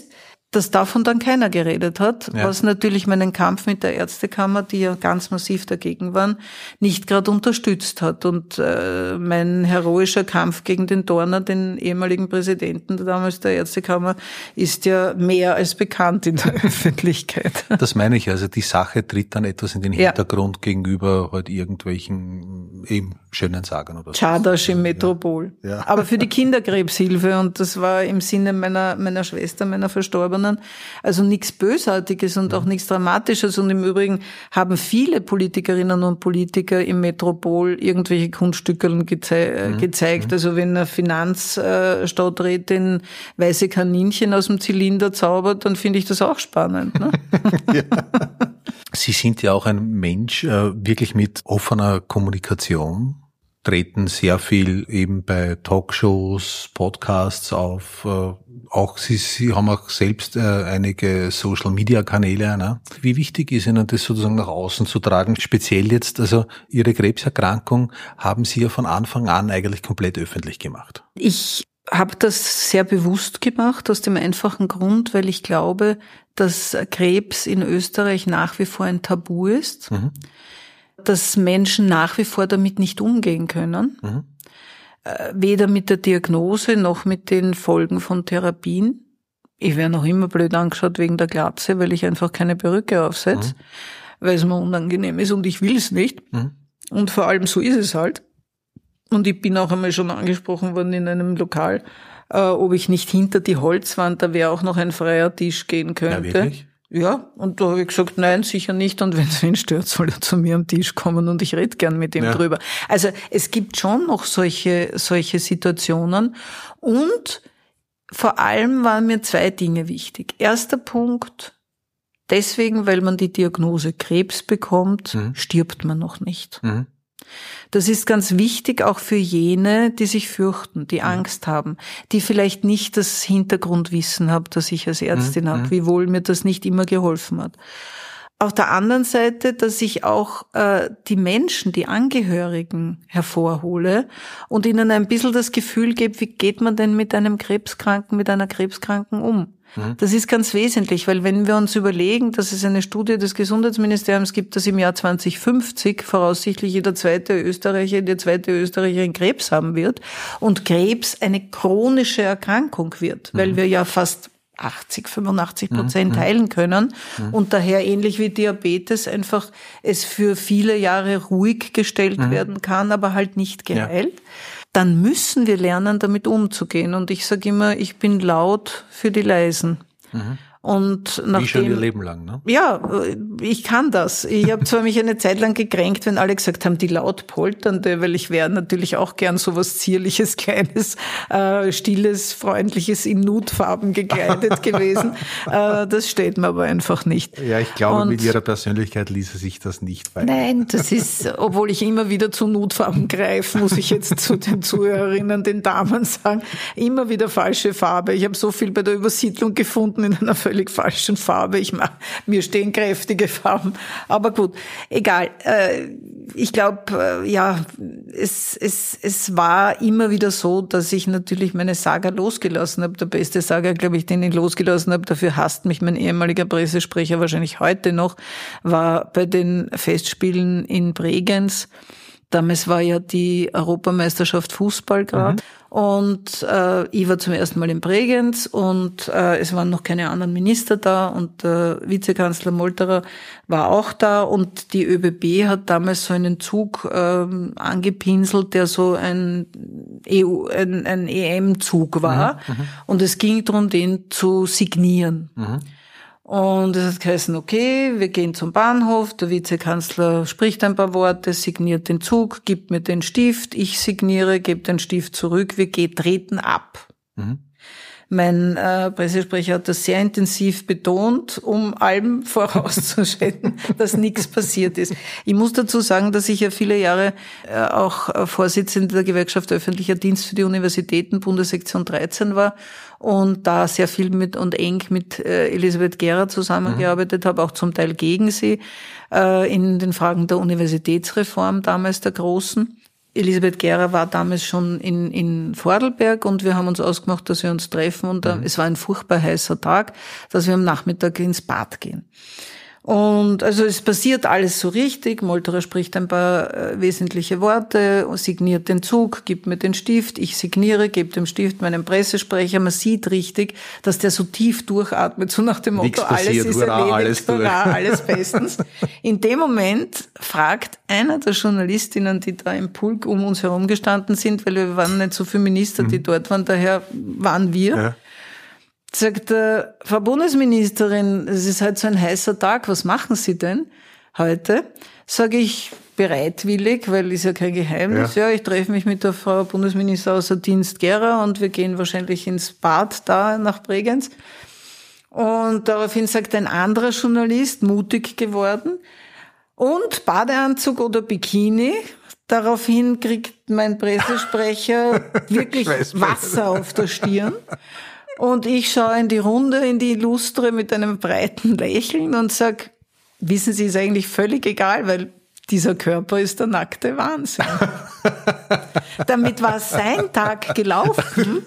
dass davon dann keiner geredet hat, Ja. was natürlich meinen Kampf mit der Ärztekammer, die ja ganz massiv dagegen waren, nicht gerade unterstützt hat. Und mein heroischer Kampf gegen den Dorner, den ehemaligen Präsidenten damals der Ärztekammer, ist ja mehr als bekannt in der Öffentlichkeit. Das meine ich, also die Sache tritt dann etwas in den Hintergrund gegenüber halt irgendwelchen eben schönen Sagern oder so. Czardas im Metropol. Ja. Aber für die Kinderkrebshilfe, und das war im Sinne meiner Schwester, meiner Verstorbenen, also nichts Bösartiges und auch nichts Dramatisches. Und im Übrigen haben viele Politikerinnen und Politiker im Metropol irgendwelche Kunststücke gezeigt. Also wenn eine Finanzstadträtin weiße Kaninchen aus dem Zylinder zaubert, dann finde ich das auch spannend. Ne? Ja. Sie sind ja auch ein Mensch wirklich mit offener Kommunikation, treten sehr viel eben bei Talkshows, Podcasts auf. Auch Sie haben auch selbst einige Social-Media-Kanäle. Ne? Wie wichtig ist Ihnen das sozusagen nach außen zu tragen? Speziell jetzt, also Ihre Krebserkrankung haben Sie ja von Anfang an eigentlich komplett öffentlich gemacht. Ich habe das sehr bewusst gemacht, aus dem einfachen Grund, weil ich glaube, dass Krebs in Österreich nach wie vor ein Tabu ist, dass Menschen nach wie vor damit nicht umgehen können, weder mit der Diagnose noch mit den Folgen von Therapien. Ich werde noch immer blöd angeschaut wegen der Glatze, weil ich einfach keine Perücke aufsetze, weil es mir unangenehm ist und ich will es nicht. Und vor allem so ist es halt. Und ich bin auch einmal schon angesprochen worden in einem Lokal, ob ich nicht hinter die Holzwand, da wäre auch noch ein freier Tisch gehen könnte. Ja, wirklich? Ja, und da habe ich gesagt, nein, sicher nicht. Und wenn es ihn stört, soll er zu mir am Tisch kommen und ich rede gern mit ihm drüber. Also es gibt schon noch solche Situationen. Und vor allem waren mir 2 Dinge wichtig. Erster Punkt, deswegen, weil man die Diagnose Krebs bekommt, stirbt man noch nicht. Das ist ganz wichtig auch für jene, die sich fürchten, die Angst haben, die vielleicht nicht das Hintergrundwissen haben, das ich als Ärztin habe, wiewohl mir das nicht immer geholfen hat. Auf der anderen Seite, dass ich auch die Menschen, die Angehörigen hervorhole und ihnen ein bisschen das Gefühl gebe, wie geht man denn mit einem Krebskranken, mit einer Krebskranken um? Das ist ganz wesentlich, weil wenn wir uns überlegen, dass es eine Studie des Gesundheitsministeriums gibt, dass im Jahr 2050 voraussichtlich jede zweite Österreicherin Krebs haben wird und Krebs eine chronische Erkrankung wird, weil wir ja fast 85% heilen können und daher ähnlich wie Diabetes einfach es für viele Jahre ruhig gestellt werden kann, aber halt nicht geheilt. Dann müssen wir lernen, damit umzugehen. Und ich sage immer, ich bin laut für die Leisen. Und wie schon ihr Leben lang, ne? Ja, ich kann das. Ich habe zwar mich eine Zeit lang gekränkt, wenn alle gesagt haben, die laut polternde, weil ich wäre natürlich auch gern so was Zierliches, Kleines, Stilles, Freundliches in Nudfarben gekleidet gewesen. Das steht mir aber einfach nicht. Ja, ich glaube, mit Ihrer Persönlichkeit ließe sich das nicht weiter. Nein, das ist, obwohl ich immer wieder zu Nudfarben greife, muss ich jetzt zu den Zuhörerinnen, den Damen sagen, immer wieder falsche Farbe. Ich habe so viel bei der Übersiedlung gefunden in einer völlig falschen Farbe. Mir stehen kräftige Farben. Aber gut, egal. Ich glaube, es war immer wieder so, dass ich natürlich meine Saga losgelassen habe. Der beste Saga, glaube ich, den ich losgelassen habe, dafür hasst mich mein ehemaliger Pressesprecher wahrscheinlich heute noch, war bei den Festspielen in Bregenz. Damals war ja die Europameisterschaft Fußball gerade. Und ich war zum ersten Mal in Bregenz und es waren noch keine anderen Minister da und Vizekanzler Molterer war auch da und die ÖBB hat damals so einen Zug angepinselt, der so ein EM-Zug war. Und es ging darum, den zu signieren. Und es hat geheißen, okay, wir gehen zum Bahnhof, der Vizekanzler spricht ein paar Worte, signiert den Zug, gibt mir den Stift, ich signiere, gebe den Stift zurück, wir treten ab. Mein Pressesprecher hat das sehr intensiv betont, um allem vorauszuschalten, dass nichts passiert ist. Ich muss dazu sagen, dass ich ja viele Jahre auch Vorsitzende der Gewerkschaft Öffentlicher Dienst für die Universitäten, Bundessektion 13 war und da sehr viel eng mit Elisabeth Gera zusammengearbeitet habe, auch zum Teil gegen sie, in den Fragen der Universitätsreform damals der großen. Elisabeth Gera war damals schon in Vordelberg und wir haben uns ausgemacht, dass wir uns treffen und es war ein furchtbar heißer Tag, dass wir am Nachmittag ins Bad gehen. Und also es passiert alles so richtig. Molterer spricht ein paar wesentliche Worte, signiert den Zug, gibt mir den Stift, ich signiere, gebe dem Stift meinen Pressesprecher. Man sieht richtig, dass der so tief durchatmet, so nach dem Motto, alles ist erledigt, alles bestens. In dem Moment fragt einer der Journalistinnen, die da im Pulk um uns herum gestanden sind, weil wir waren nicht so viele Minister, die dort waren, daher waren wir, ja. Sagt, Frau Bundesministerin, es ist halt so ein heißer Tag, was machen Sie denn heute? Sage ich bereitwillig, weil ist ja kein Geheimnis. Ja, ich treffe mich mit der Frau Bundesminister außer Dienst Gera und wir gehen wahrscheinlich ins Bad da nach Bregenz. Und daraufhin sagt ein anderer Journalist, mutig geworden, und Badeanzug oder Bikini? Daraufhin kriegt mein Pressesprecher wirklich Wasser auf der Stirn. Und ich schaue in die Runde, in die Lustre mit einem breiten Lächeln und sag, wissen Sie, ist eigentlich völlig egal, weil dieser Körper ist der nackte Wahnsinn. Damit war sein Tag gelaufen.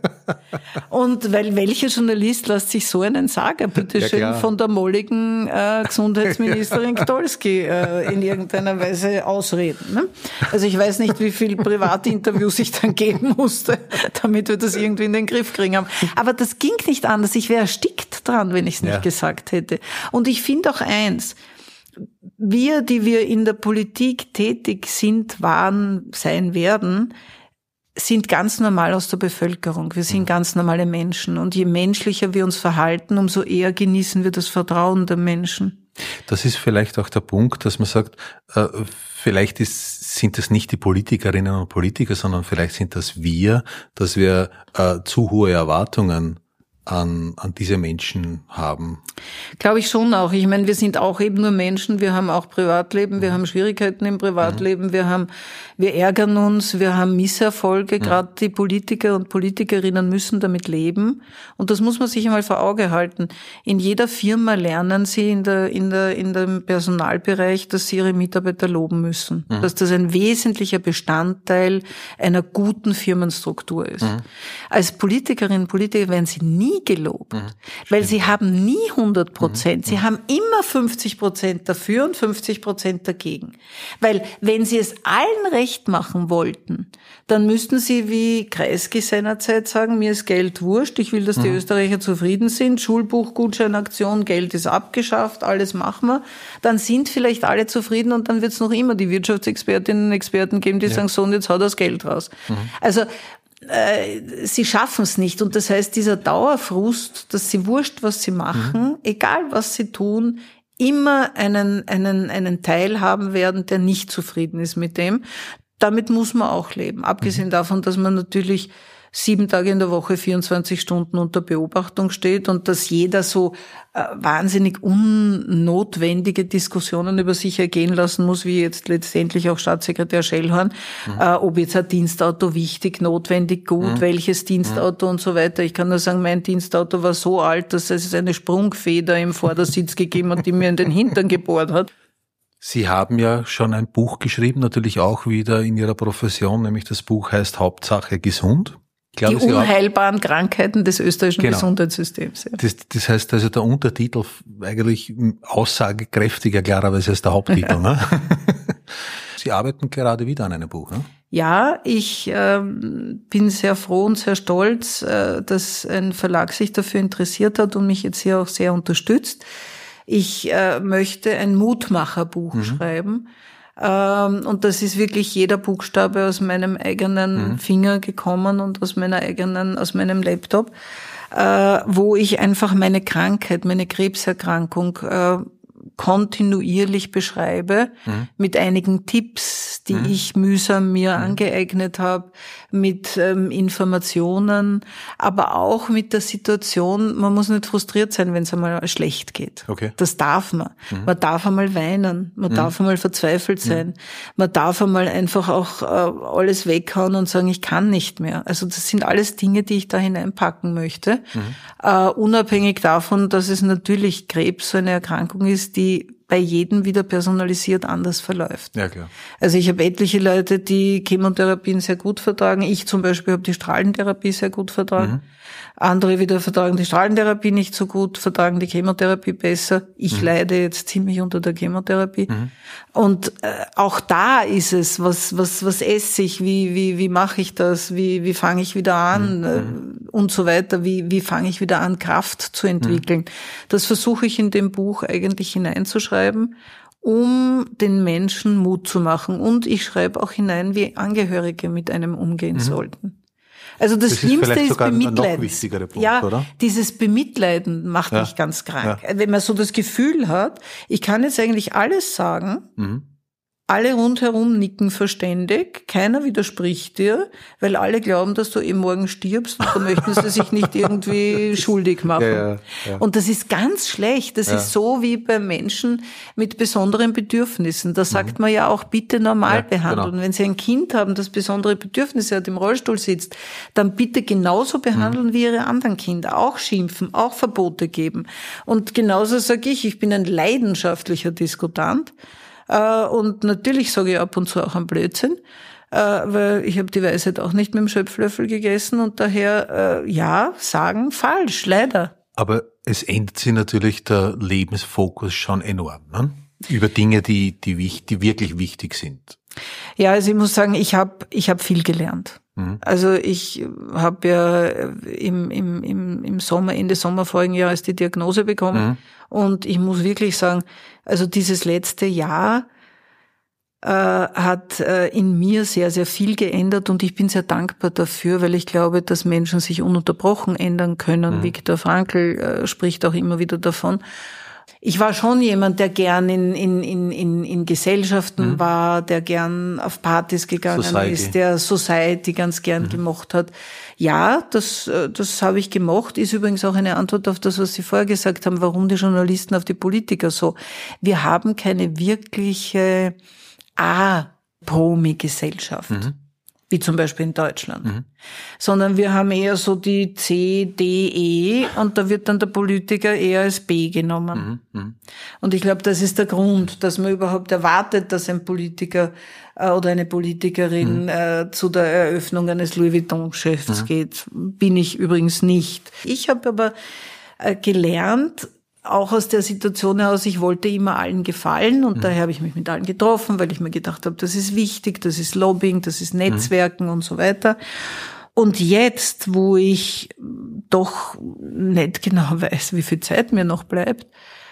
Und weil welcher Journalist lässt sich so einen Sager, bitteschön, von der molligen Gesundheitsministerin Gdolski in irgendeiner Weise ausreden. Ne? Also ich weiß nicht, wie viel Privatinterviews ich dann geben musste, damit wir das irgendwie in den Griff kriegen haben. Aber das ging nicht anders. Ich wäre erstickt dran, wenn ich es nicht gesagt hätte. Und ich finde auch eins, wir, die wir in der Politik tätig sind, waren, sein werden, sind ganz normal aus der Bevölkerung. Wir sind ganz normale Menschen. Und je menschlicher wir uns verhalten, umso eher genießen wir das Vertrauen der Menschen. Das ist vielleicht auch der Punkt, dass man sagt, vielleicht sind das nicht die Politikerinnen und Politiker, sondern vielleicht sind das wir, dass wir zu hohe Erwartungen an diese Menschen haben. Glaube ich schon auch. Ich meine, wir sind auch eben nur Menschen, wir haben auch Privatleben, wir haben Schwierigkeiten im Privatleben, wir ärgern uns, wir haben Misserfolge, gerade die Politiker und Politikerinnen müssen damit leben. Und das muss man sich einmal vor Auge halten. In jeder Firma lernen sie in dem Personalbereich, dass sie ihre Mitarbeiter loben müssen. Dass das ein wesentlicher Bestandteil einer guten Firmenstruktur ist. Als Politikerinnen und Politiker werden sie nie gelobt, weil sie haben nie 100%. Sie haben immer 50% dafür und 50% dagegen. Weil wenn sie es allen recht machen wollten, dann müssten sie wie Kreisky seinerzeit sagen, mir ist Geld wurscht, ich will, dass die Österreicher zufrieden sind, Schulbuch-Gutscheinaktion, Geld ist abgeschafft, alles machen wir. Dann sind vielleicht alle zufrieden und dann wird es noch immer die Wirtschaftsexpertinnen und Experten geben, die sagen, so, und jetzt haut das Geld raus. Also sie schaffen es nicht. Und das heißt, dieser Dauerfrust, dass sie wurscht, was sie machen, egal was sie tun, immer einen Teil haben werden, der nicht zufrieden ist mit dem. Damit muss man auch leben. Abgesehen davon, dass man natürlich 7 Tage in der Woche, 24 Stunden unter Beobachtung steht und dass jeder so wahnsinnig unnotwendige Diskussionen über sich ergehen lassen muss, wie jetzt letztendlich auch Staatssekretär Schellhorn, ob jetzt ein Dienstauto wichtig, notwendig, gut, welches Dienstauto und so weiter. Ich kann nur sagen, mein Dienstauto war so alt, dass es eine Sprungfeder im Vordersitz gegeben hat, die mir in den Hintern gebohrt hat. Sie haben ja schon ein Buch geschrieben, natürlich auch wieder in Ihrer Profession, nämlich das Buch heißt Hauptsache gesund. Die unheilbaren Krankheiten des österreichischen Gesundheitssystems. Ja. Das heißt also, der Untertitel eigentlich aussagekräftiger, klarerweise als der Haupttitel. Ne? Sie arbeiten gerade wieder an einem Buch, ne? Ja, ich bin sehr froh und sehr stolz, dass ein Verlag sich dafür interessiert hat und mich jetzt hier auch sehr unterstützt. Ich möchte ein Mutmacherbuch schreiben. Und das ist wirklich jeder Buchstabe aus meinem eigenen Finger gekommen und aus meinem Laptop, wo ich einfach meine Krankheit, meine Krebserkrankung kontinuierlich beschreibe, mit einigen Tipps, die ich mühsam mir angeeignet habe, mit Informationen, aber auch mit der Situation, man muss nicht frustriert sein, wenn es einmal schlecht geht. Okay. Das darf man. Man darf einmal weinen, man darf einmal verzweifelt sein, man darf einmal einfach auch alles weghauen und sagen, ich kann nicht mehr. Also das sind alles Dinge, die ich da hineinpacken möchte, unabhängig davon, dass es natürlich Krebs so eine Erkrankung ist, die bei jedem wieder personalisiert anders verläuft. Ja, klar. Also ich habe etliche Leute, die Chemotherapien sehr gut vertragen. Ich zum Beispiel habe die Strahlentherapie sehr gut vertragen. Andere wieder vertragen die Strahlentherapie nicht so gut, vertragen die Chemotherapie besser. Ich leide jetzt ziemlich unter der Chemotherapie. Und auch da ist es, was esse ich, wie mache ich das, wie fange ich wieder an und so weiter, wie fange ich wieder an, Kraft zu entwickeln. Das versuche ich in dem Buch eigentlich hineinzuschreiben, um den Menschen Mut zu machen. Und ich schreibe auch hinein, wie Angehörige mit einem umgehen sollten. Also das Schlimmste ist Bemitleiden. Punkt, ja, oder? Dieses Bemitleiden macht mich ganz krank. Ja. Wenn man so das Gefühl hat, ich kann jetzt eigentlich alles sagen, alle rundherum nicken verständig, keiner widerspricht dir, weil alle glauben, dass du morgen stirbst und da möchten sie sich nicht irgendwie schuldig machen. Ja. Und das ist ganz schlecht. Das ist so wie bei Menschen mit besonderen Bedürfnissen. Da sagt man ja auch, bitte normal behandeln. Genau. Wenn Sie ein Kind haben, das besondere Bedürfnisse hat, im Rollstuhl sitzt, dann bitte genauso behandeln wie Ihre anderen Kinder. Auch schimpfen, auch Verbote geben. Und genauso sage ich bin ein leidenschaftlicher Diskutant. Und natürlich sage ich ab und zu auch einen Blödsinn, weil ich habe die Weisheit auch nicht mit dem Schöpflöffel gegessen und daher, sagen falsch, leider. Aber es ändert sich natürlich der Lebensfokus schon enorm, ne? Über Dinge, die wirklich wichtig sind. Ja, also ich muss sagen, ich hab viel gelernt. Also ich habe ja im Sommer, Ende Sommer vorigen Jahres die Diagnose bekommen und ich muss wirklich sagen, also dieses letzte Jahr hat in mir sehr, sehr viel geändert und ich bin sehr dankbar dafür, weil ich glaube, dass Menschen sich ununterbrochen ändern können. Viktor Frankl spricht auch immer wieder davon. Ich war schon jemand, der gern in Gesellschaften war, der gern auf Partys gegangen ist, der Society ganz gern gemocht hat. Ja, das habe ich gemocht. Ist übrigens auch eine Antwort auf das, was Sie vorher gesagt haben, warum die Journalisten auf die Politiker so. Wir haben keine wirkliche A-Promi-Gesellschaft. Wie zum Beispiel in Deutschland. Sondern wir haben eher so die C, D, E und da wird dann der Politiker eher als B genommen. Und ich glaube, das ist der Grund, dass man überhaupt erwartet, dass ein Politiker oder eine Politikerin zu der Eröffnung eines Louis Vuitton-Geschäfts geht. Bin ich übrigens nicht. Ich habe aber gelernt, auch aus der Situation heraus, ich wollte immer allen gefallen und daher habe ich mich mit allen getroffen, weil ich mir gedacht habe, das ist wichtig, das ist Lobbying, das ist Netzwerken und so weiter. Und jetzt, wo ich doch nicht genau weiß, wie viel Zeit mir noch bleibt,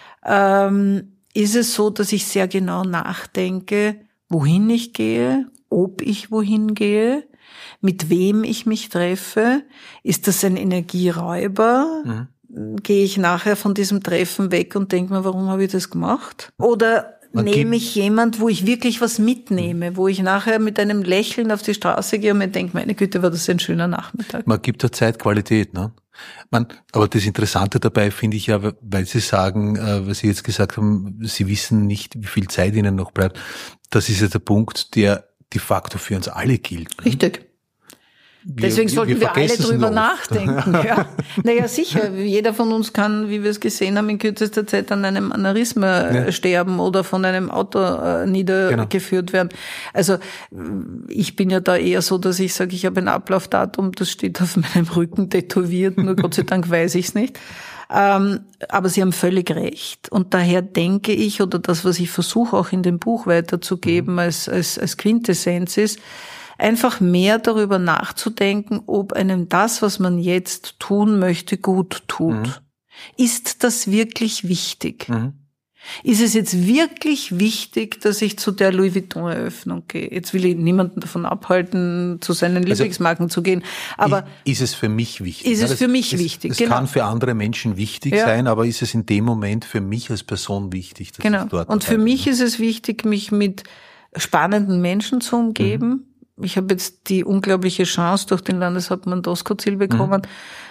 ist es so, dass ich sehr genau nachdenke, wohin ich gehe, ob ich wohin gehe, mit wem ich mich treffe. Ist das ein Energieräuber? Gehe ich nachher von diesem Treffen weg und denke mir, warum habe ich das gemacht? Oder nehme ich jemand, wo ich wirklich was mitnehme, wo ich nachher mit einem Lächeln auf die Straße gehe und mir denke, meine Güte, war das ein schöner Nachmittag. Man gibt der Zeit Qualität, ne? Aber das Interessante dabei finde ich ja, weil Sie sagen, was Sie jetzt gesagt haben, Sie wissen nicht, wie viel Zeit Ihnen noch bleibt. Das ist ja der Punkt, der de facto für uns alle gilt. Ne? Richtig. Deswegen sollten wir alle drüber nachdenken. Ja. Naja, sicher. Jeder von uns kann, wie wir es gesehen haben, in kürzester Zeit an einem Aneurysma sterben oder von einem Auto niedergeführt werden. Also ich bin ja da eher so, dass ich sage, ich habe ein Ablaufdatum, das steht auf meinem Rücken tätowiert, nur Gott sei Dank weiß ich es nicht. Aber Sie haben völlig recht. Und daher denke ich, oder das, was ich versuche auch in dem Buch weiterzugeben als Quintessenz ist, einfach mehr darüber nachzudenken, ob einem das, was man jetzt tun möchte, gut tut. Ist das wirklich wichtig? Ist es jetzt wirklich wichtig, dass ich zu der Louis Vuitton-Eröffnung gehe? Jetzt will ich niemanden davon abhalten, zu seinen Lieblingsmarken zu gehen. Aber ist es für mich wichtig? Ist es für mich wichtig? Es kann für andere Menschen wichtig sein, aber ist es in dem Moment für mich als Person wichtig, dass ich dort Und für mich ist es wichtig, mich mit spannenden Menschen zu umgeben. Ich habe jetzt die unglaubliche Chance durch den Landeshauptmann Doskozil bekommen,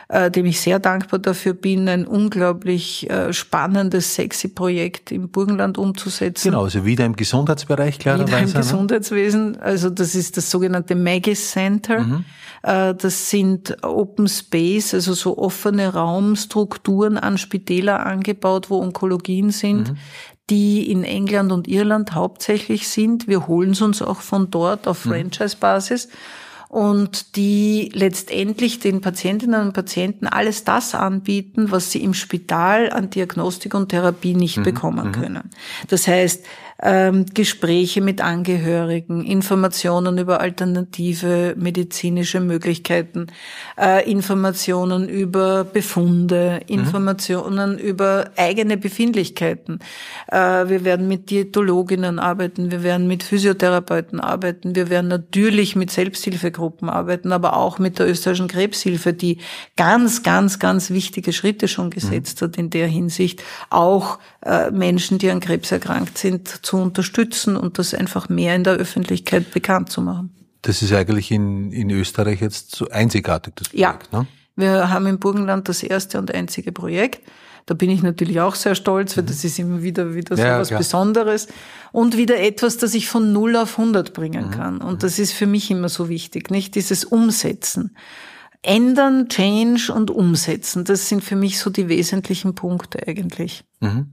dem ich sehr dankbar dafür bin, ein unglaublich spannendes, sexy Projekt im Burgenland umzusetzen. Genau, also wieder im Gesundheitsbereich, klarerweise. Wieder im Gesundheitswesen. Also das ist das sogenannte Magis Center. Das sind Open Space, also so offene Raumstrukturen an Spitäler angebaut, wo Onkologien sind, die in England und Irland hauptsächlich sind. Wir holen es uns auch von dort auf Franchise-Basis. Und die letztendlich den Patientinnen und Patienten alles das anbieten, was sie im Spital an Diagnostik und Therapie nicht bekommen können. Das heißt, Gespräche mit Angehörigen, Informationen über alternative medizinische Möglichkeiten, Informationen über Befunde, Informationen über eigene Befindlichkeiten. Wir werden mit Diätologinnen arbeiten, wir werden mit Physiotherapeuten arbeiten, wir werden natürlich mit Selbsthilfegruppen arbeiten, aber auch mit der österreichischen Krebshilfe, die ganz, ganz, ganz wichtige Schritte schon gesetzt hat in der Hinsicht, auch Menschen, die an Krebs erkrankt sind, zu unterstützen und das einfach mehr in der Öffentlichkeit bekannt zu machen. Das ist eigentlich in Österreich jetzt so einzigartig, das Projekt, ja. Ne? Wir haben im Burgenland das erste und einzige Projekt. Da bin ich natürlich auch sehr stolz, weil das ist immer wieder so was Besonderes und wieder etwas, das ich von 0 auf 100 bringen kann. Und das ist für mich immer so wichtig, nicht dieses Umsetzen. Ändern, Change und Umsetzen, das sind für mich so die wesentlichen Punkte eigentlich.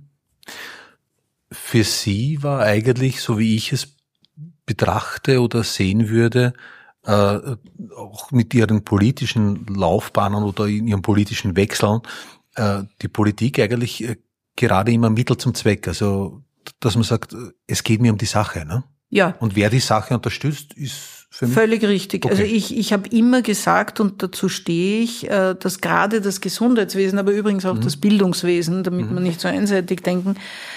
Für Sie war eigentlich, so wie ich es betrachte oder sehen würde, auch mit Ihren politischen Laufbahnen oder in Ihren politischen Wechseln, die Politik eigentlich gerade immer Mittel zum Zweck. Also, dass man sagt, es geht mir um die Sache, ne? Ja. Und wer die Sache unterstützt, ist für mich völlig richtig. Okay. Also ich habe immer gesagt, und dazu stehe ich, dass gerade das Gesundheitswesen, aber übrigens auch das Bildungswesen, damit wir nicht so einseitig denken,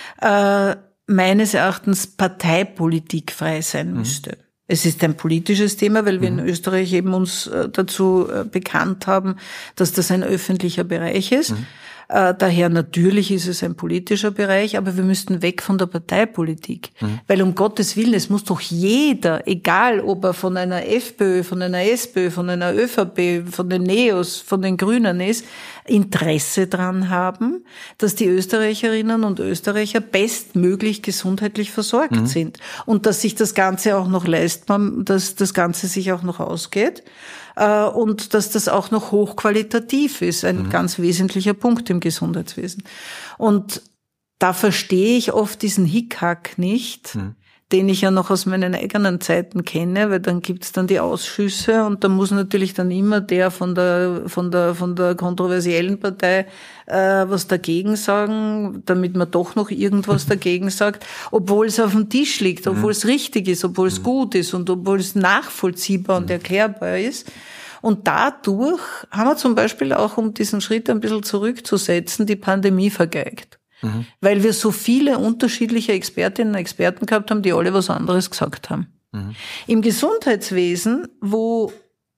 meines Erachtens parteipolitikfrei sein müsste. Es ist ein politisches Thema, weil wir in Österreich eben uns dazu bekannt haben, dass das ein öffentlicher Bereich ist. Daher natürlich ist es ein politischer Bereich, aber wir müssten weg von der Parteipolitik. Weil um Gottes Willen, es muss doch jeder, egal ob er von einer FPÖ, von einer SPÖ, von einer ÖVP, von den NEOS, von den Grünen ist, Interesse dran haben, dass die Österreicherinnen und Österreicher bestmöglich gesundheitlich versorgt sind. Und dass sich das Ganze auch noch leistbar, dass das Ganze sich auch noch ausgeht. Und dass das auch noch hochqualitativ ist, ein ganz wesentlicher Punkt im Gesundheitswesen. Und da verstehe ich oft diesen Hickhack nicht, den ich ja noch aus meinen eigenen Zeiten kenne, weil dann gibt's dann die Ausschüsse und da muss natürlich dann immer der von der kontroversiellen Partei was dagegen sagen, damit man doch noch irgendwas dagegen sagt, obwohl es auf dem Tisch liegt, obwohl es richtig ist, obwohl es gut ist und obwohl es nachvollziehbar und erklärbar ist. Und dadurch haben wir zum Beispiel auch, um diesen Schritt ein bisschen zurückzusetzen, die Pandemie vergeigt. Weil wir so viele unterschiedliche Expertinnen und Experten gehabt haben, die alle was anderes gesagt haben. Im Gesundheitswesen, wo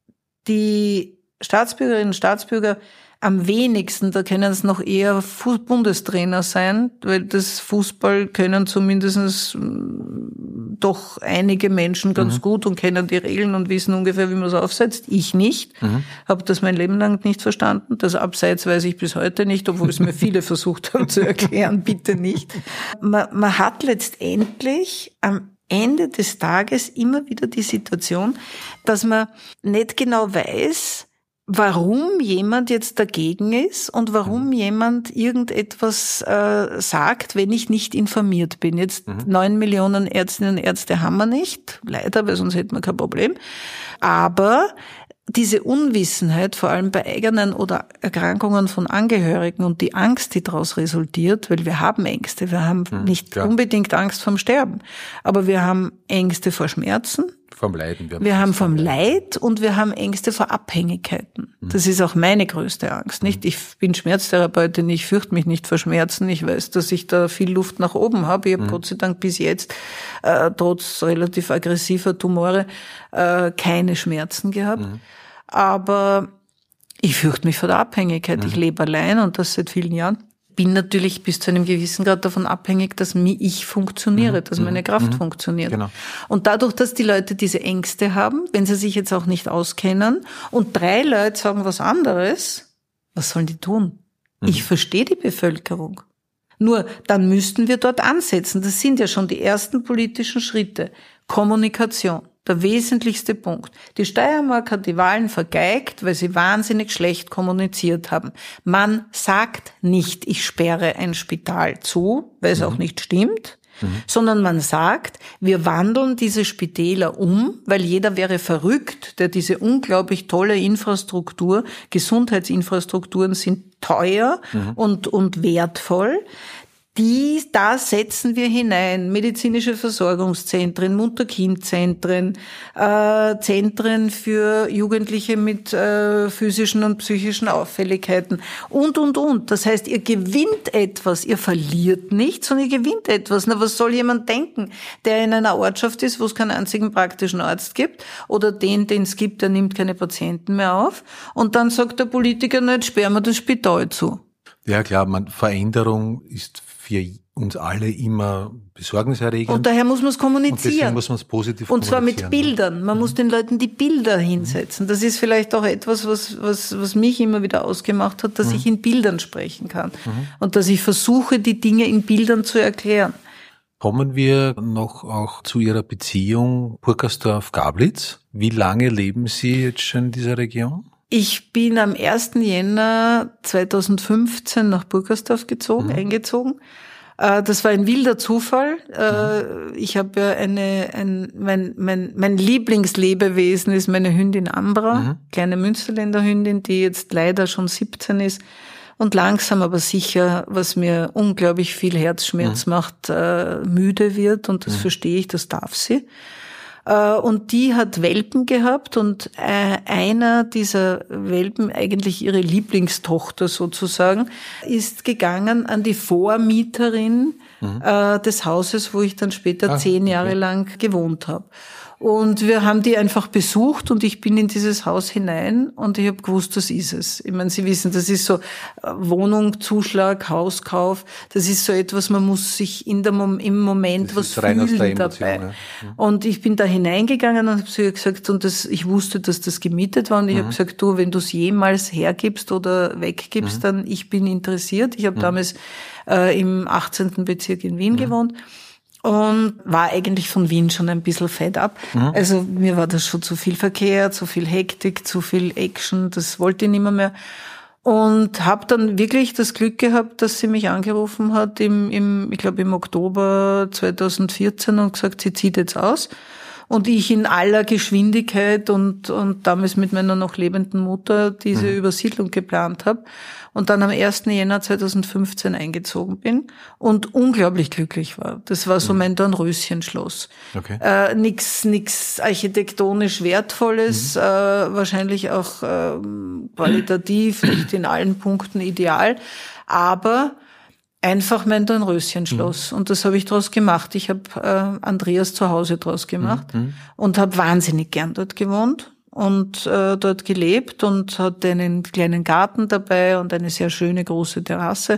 die Staatsbürgerinnen und Staatsbürger am wenigsten, da können es noch eher Bundestrainer sein, weil das Fußball können zumindest doch einige Menschen ganz gut und kennen die Regeln und wissen ungefähr, wie man es aufsetzt. Ich nicht. Habe das mein Leben lang nicht verstanden. Das Abseits weiß ich bis heute nicht, obwohl es mir viele versucht haben zu erklären. Bitte nicht. Man hat letztendlich am Ende des Tages immer wieder die Situation, dass man nicht genau weiß, warum jemand jetzt dagegen ist und warum jemand irgendetwas sagt, wenn ich nicht informiert bin. Jetzt 9 Millionen Ärztinnen und Ärzte haben wir nicht, leider, weil sonst hätten wir kein Problem. Aber diese Unwissenheit, vor allem bei eigenen oder Erkrankungen von Angehörigen und die Angst, die daraus resultiert, weil wir haben Ängste, wir haben nicht unbedingt Angst vorm Sterben, aber wir haben Ängste vor Schmerzen, vom Leiden. Wir haben vom Leid und wir haben Ängste vor Abhängigkeiten. Das ist auch meine größte Angst, nicht? Ich bin Schmerztherapeutin, ich fürchte mich nicht vor Schmerzen. Ich weiß, dass ich da viel Luft nach oben habe. Ich habe Gott sei Dank bis jetzt, trotz relativ aggressiver Tumore, keine Schmerzen gehabt. Aber ich fürchte mich vor der Abhängigkeit. Ich lebe allein und das seit vielen Jahren. Bin natürlich bis zu einem gewissen Grad davon abhängig, dass ich funktioniere, dass meine Kraft funktioniert. Genau. Und dadurch, dass die Leute diese Ängste haben, wenn sie sich jetzt auch nicht auskennen und 3 Leute sagen was anderes, Was sollen die tun? Ich verstehe die Bevölkerung. Nur dann müssten wir dort ansetzen. Das sind ja schon die ersten politischen Schritte. Kommunikation, der wesentlichste Punkt. Die Steiermark hat die Wahlen vergeigt, weil sie wahnsinnig schlecht kommuniziert haben. Man sagt nicht, ich sperre ein Spital zu, weil es auch nicht stimmt, sondern man sagt, wir wandeln diese Spitäler um, weil jeder wäre verrückt, der diese unglaublich tolle Infrastruktur, Gesundheitsinfrastrukturen sind teuer und wertvoll. Da setzen wir hinein medizinische Versorgungszentren, Mutter-Kind-Zentren, Zentren für Jugendliche mit physischen und psychischen Auffälligkeiten und. Das heißt, ihr gewinnt etwas, ihr verliert nichts, sondern ihr gewinnt etwas. Na, was soll jemand denken, der in einer Ortschaft ist, wo es keinen einzigen praktischen Arzt gibt oder den es gibt, der nimmt keine Patienten mehr auf und dann sagt der Politiker, na, jetzt sperren wir das Spital zu. Ja klar, Veränderung ist für uns alle immer besorgniserregend. Und daher muss man es kommunizieren. Und deswegen muss man es positiv kommunizieren. Und zwar mit Bildern. Man muss den Leuten die Bilder hinsetzen. Das ist vielleicht auch etwas, was mich immer wieder ausgemacht hat, dass ich in Bildern sprechen kann. Und dass ich versuche, die Dinge in Bildern zu erklären. Kommen wir noch auch zu Ihrer Beziehung Burgersdorf-Gablitz. Wie lange leben Sie jetzt schon in dieser Region? Ich bin am 1. Jänner 2015 nach Burgersdorf eingezogen. Das war ein wilder Zufall. Ich habe ja mein Lieblingslebewesen ist meine Hündin Ambra, kleine Münsterländer Hündin, die jetzt leider schon 17 ist und langsam aber sicher, was mir unglaublich viel Herzschmerz macht, müde wird und das verstehe ich, das darf sie. Und die hat Welpen gehabt und einer dieser Welpen, eigentlich ihre Lieblingstochter sozusagen, ist gegangen an die Vormieterin des Hauses, wo ich dann später 10 Jahre lang gewohnt habe. Und wir haben die einfach besucht und ich bin in dieses Haus hinein und ich habe gewusst, das ist es. Ich meine, Sie wissen, das ist so Wohnung, Zuschlag, Hauskauf. Das ist so etwas, man muss sich im Moment das was fühlen dabei. Ja. Und ich bin da hineingegangen und habe zu ihr gesagt, ich wusste, dass das gemietet war und ich habe gesagt, du, wenn du es jemals hergibst oder weggibst, dann ich bin interessiert. Ich habe damals im 18. Bezirk in Wien gewohnt. Und war eigentlich von Wien schon ein bisschen fed up. Also mir war das schon zu viel Verkehr, zu viel Hektik, zu viel Action, das wollte ich nicht mehr. Und habe dann wirklich das Glück gehabt, dass sie mich angerufen hat ich glaube im Oktober 2014 und gesagt, sie zieht jetzt aus. Und ich in aller Geschwindigkeit und damals mit meiner noch lebenden Mutter diese Übersiedlung geplant habe und dann am 1. Jänner 2015 eingezogen bin und unglaublich glücklich war. Das war so mein Dornröschenschloss. Okay. Nix architektonisch Wertvolles, wahrscheinlich auch qualitativ, nicht in allen Punkten ideal, aber einfach mein Dornröschenschloss. Und das habe ich draus gemacht. Ich habe Andreas zu Hause draus gemacht und habe wahnsinnig gern dort gewohnt und dort gelebt und hatte einen kleinen Garten dabei und eine sehr schöne große Terrasse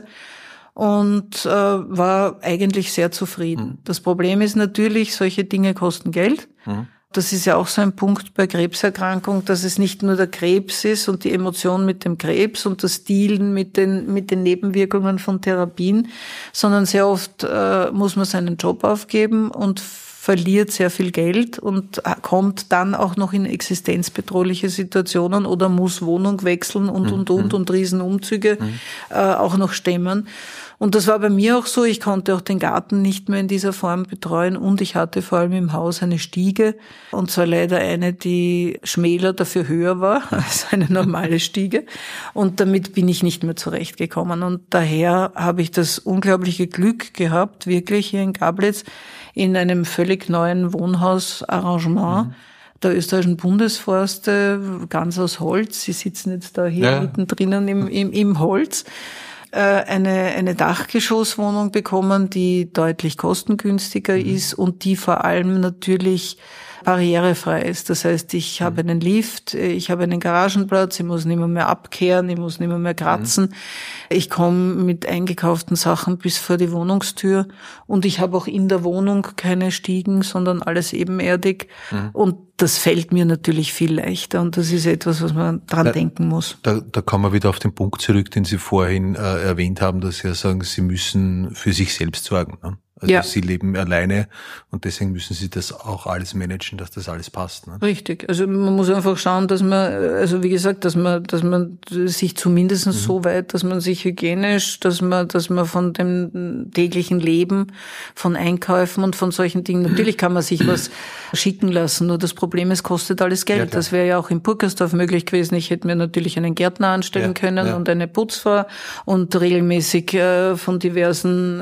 und war eigentlich sehr zufrieden. Das Problem ist natürlich, solche Dinge kosten Geld. Das ist ja auch so ein Punkt bei Krebserkrankung, dass es nicht nur der Krebs ist und die Emotion mit dem Krebs und das Dealen mit den Nebenwirkungen von Therapien, sondern sehr oft muss man seinen Job aufgeben und verliert sehr viel Geld und kommt dann auch noch in existenzbedrohliche Situationen oder muss Wohnung wechseln und Riesenumzüge auch noch stemmen. Und das war bei mir auch so, ich konnte auch den Garten nicht mehr in dieser Form betreuen und ich hatte vor allem im Haus eine Stiege und zwar leider eine, die schmäler, dafür höher war als eine normale Stiege und damit bin ich nicht mehr zurechtgekommen und daher habe ich das unglaubliche Glück gehabt, wirklich hier in Gablitz in einem völlig neuen Wohnhausarrangement der österreichischen Bundesforste, ganz aus Holz, Sie sitzen jetzt da hier mittendrin im Holz, eine Dachgeschosswohnung bekommen, die deutlich kostengünstiger ist und die vor allem natürlich barrierefrei ist. Das heißt, ich habe einen Lift, ich habe einen Garagenplatz, ich muss nicht mehr abkehren, ich muss nicht mehr kratzen. Ich komme mit eingekauften Sachen bis vor die Wohnungstür und ich habe auch in der Wohnung keine Stiegen, sondern alles ebenerdig. Und das fällt mir natürlich viel leichter und das ist etwas, was man dran denken muss. Da kommen wir wieder auf den Punkt zurück, den Sie vorhin erwähnt haben, dass Sie ja sagen, Sie müssen für sich selbst sorgen. Ne? Also ja. Sie leben alleine und deswegen müssen Sie das auch alles managen, dass das alles passt. Ne? Richtig. Also man muss einfach schauen, dass man, also wie gesagt, dass man sich zumindest so weit, dass man sich hygienisch, dass man von dem täglichen Leben, von Einkäufen und von solchen Dingen, natürlich kann man sich was schicken lassen, nur das Problem ist, kostet alles Geld. Ja, das wäre ja auch in Burgersdorf möglich gewesen. Ich hätte mir natürlich einen Gärtner anstellen können und eine Putzfrau und regelmäßig von diversen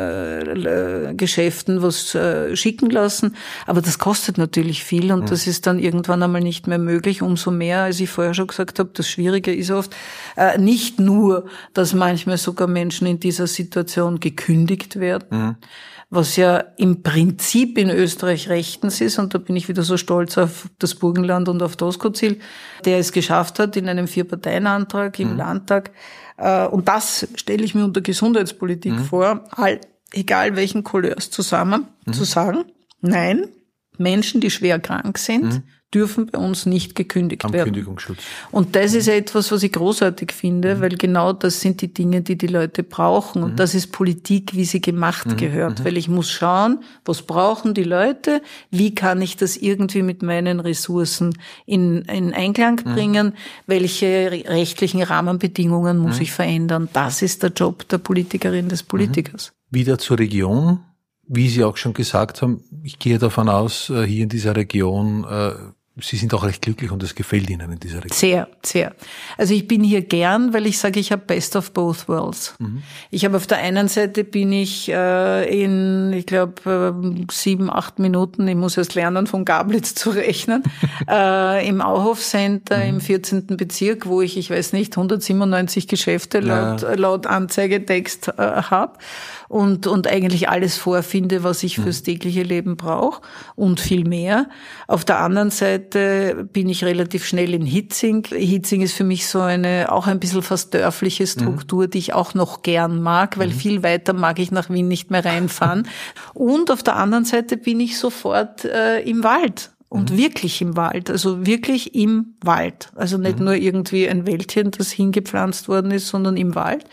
Geschäften was schicken lassen. Aber das kostet natürlich viel und das ist dann irgendwann einmal nicht mehr möglich. Umso mehr, als ich vorher schon gesagt habe, das Schwierige ist oft nicht nur, dass manchmal sogar Menschen in dieser Situation gekündigt werden, was ja im Prinzip in Österreich rechtens ist, und da bin ich wieder so stolz auf das Burgenland und auf Doskozil, der es geschafft hat, in einem 4-Parteien-Antrag im Landtag, und das stelle ich mir unter Gesundheitspolitik vor, egal welchen Couleurs zusammen, zu sagen, nein, Menschen, die schwer krank sind, dürfen bei uns nicht gekündigt werden. Kündigungsschutz. Und das ist etwas, was ich großartig finde, weil genau das sind die Dinge, die Leute brauchen. Und das ist Politik, wie sie gemacht gehört. Weil ich muss schauen, was brauchen die Leute, wie kann ich das irgendwie mit meinen Ressourcen in Einklang bringen, welche rechtlichen Rahmenbedingungen muss ich verändern. Das ist der Job der Politikerin, des Politikers. Wieder zur Region. Wie Sie auch schon gesagt haben, ich gehe davon aus, hier in dieser Region, Sie sind auch recht glücklich und es gefällt Ihnen in dieser Region. Sehr, sehr. Also ich bin hier gern, weil ich sage, ich habe best of both worlds. Ich habe auf der einen Seite bin ich in, ich glaube, 7-8 Minuten, ich muss erst lernen, von Gablitz zu rechnen, im Auhof Center im 14. Bezirk, wo ich weiß nicht, 197 Geschäfte laut Anzeigetext habe. Und eigentlich alles vorfinde, was ich fürs tägliche Leben brauche und viel mehr. Auf der anderen Seite bin ich relativ schnell in Hitzing. Hitzing ist für mich so auch ein bisschen fast dörfliche Struktur, die ich auch noch gern mag, weil viel weiter mag ich nach Wien nicht mehr reinfahren. Und auf der anderen Seite bin ich sofort im Wald. Und wirklich im Wald, also wirklich im Wald. Also nicht nur irgendwie ein Wäldchen, das hingepflanzt worden ist, sondern im Wald.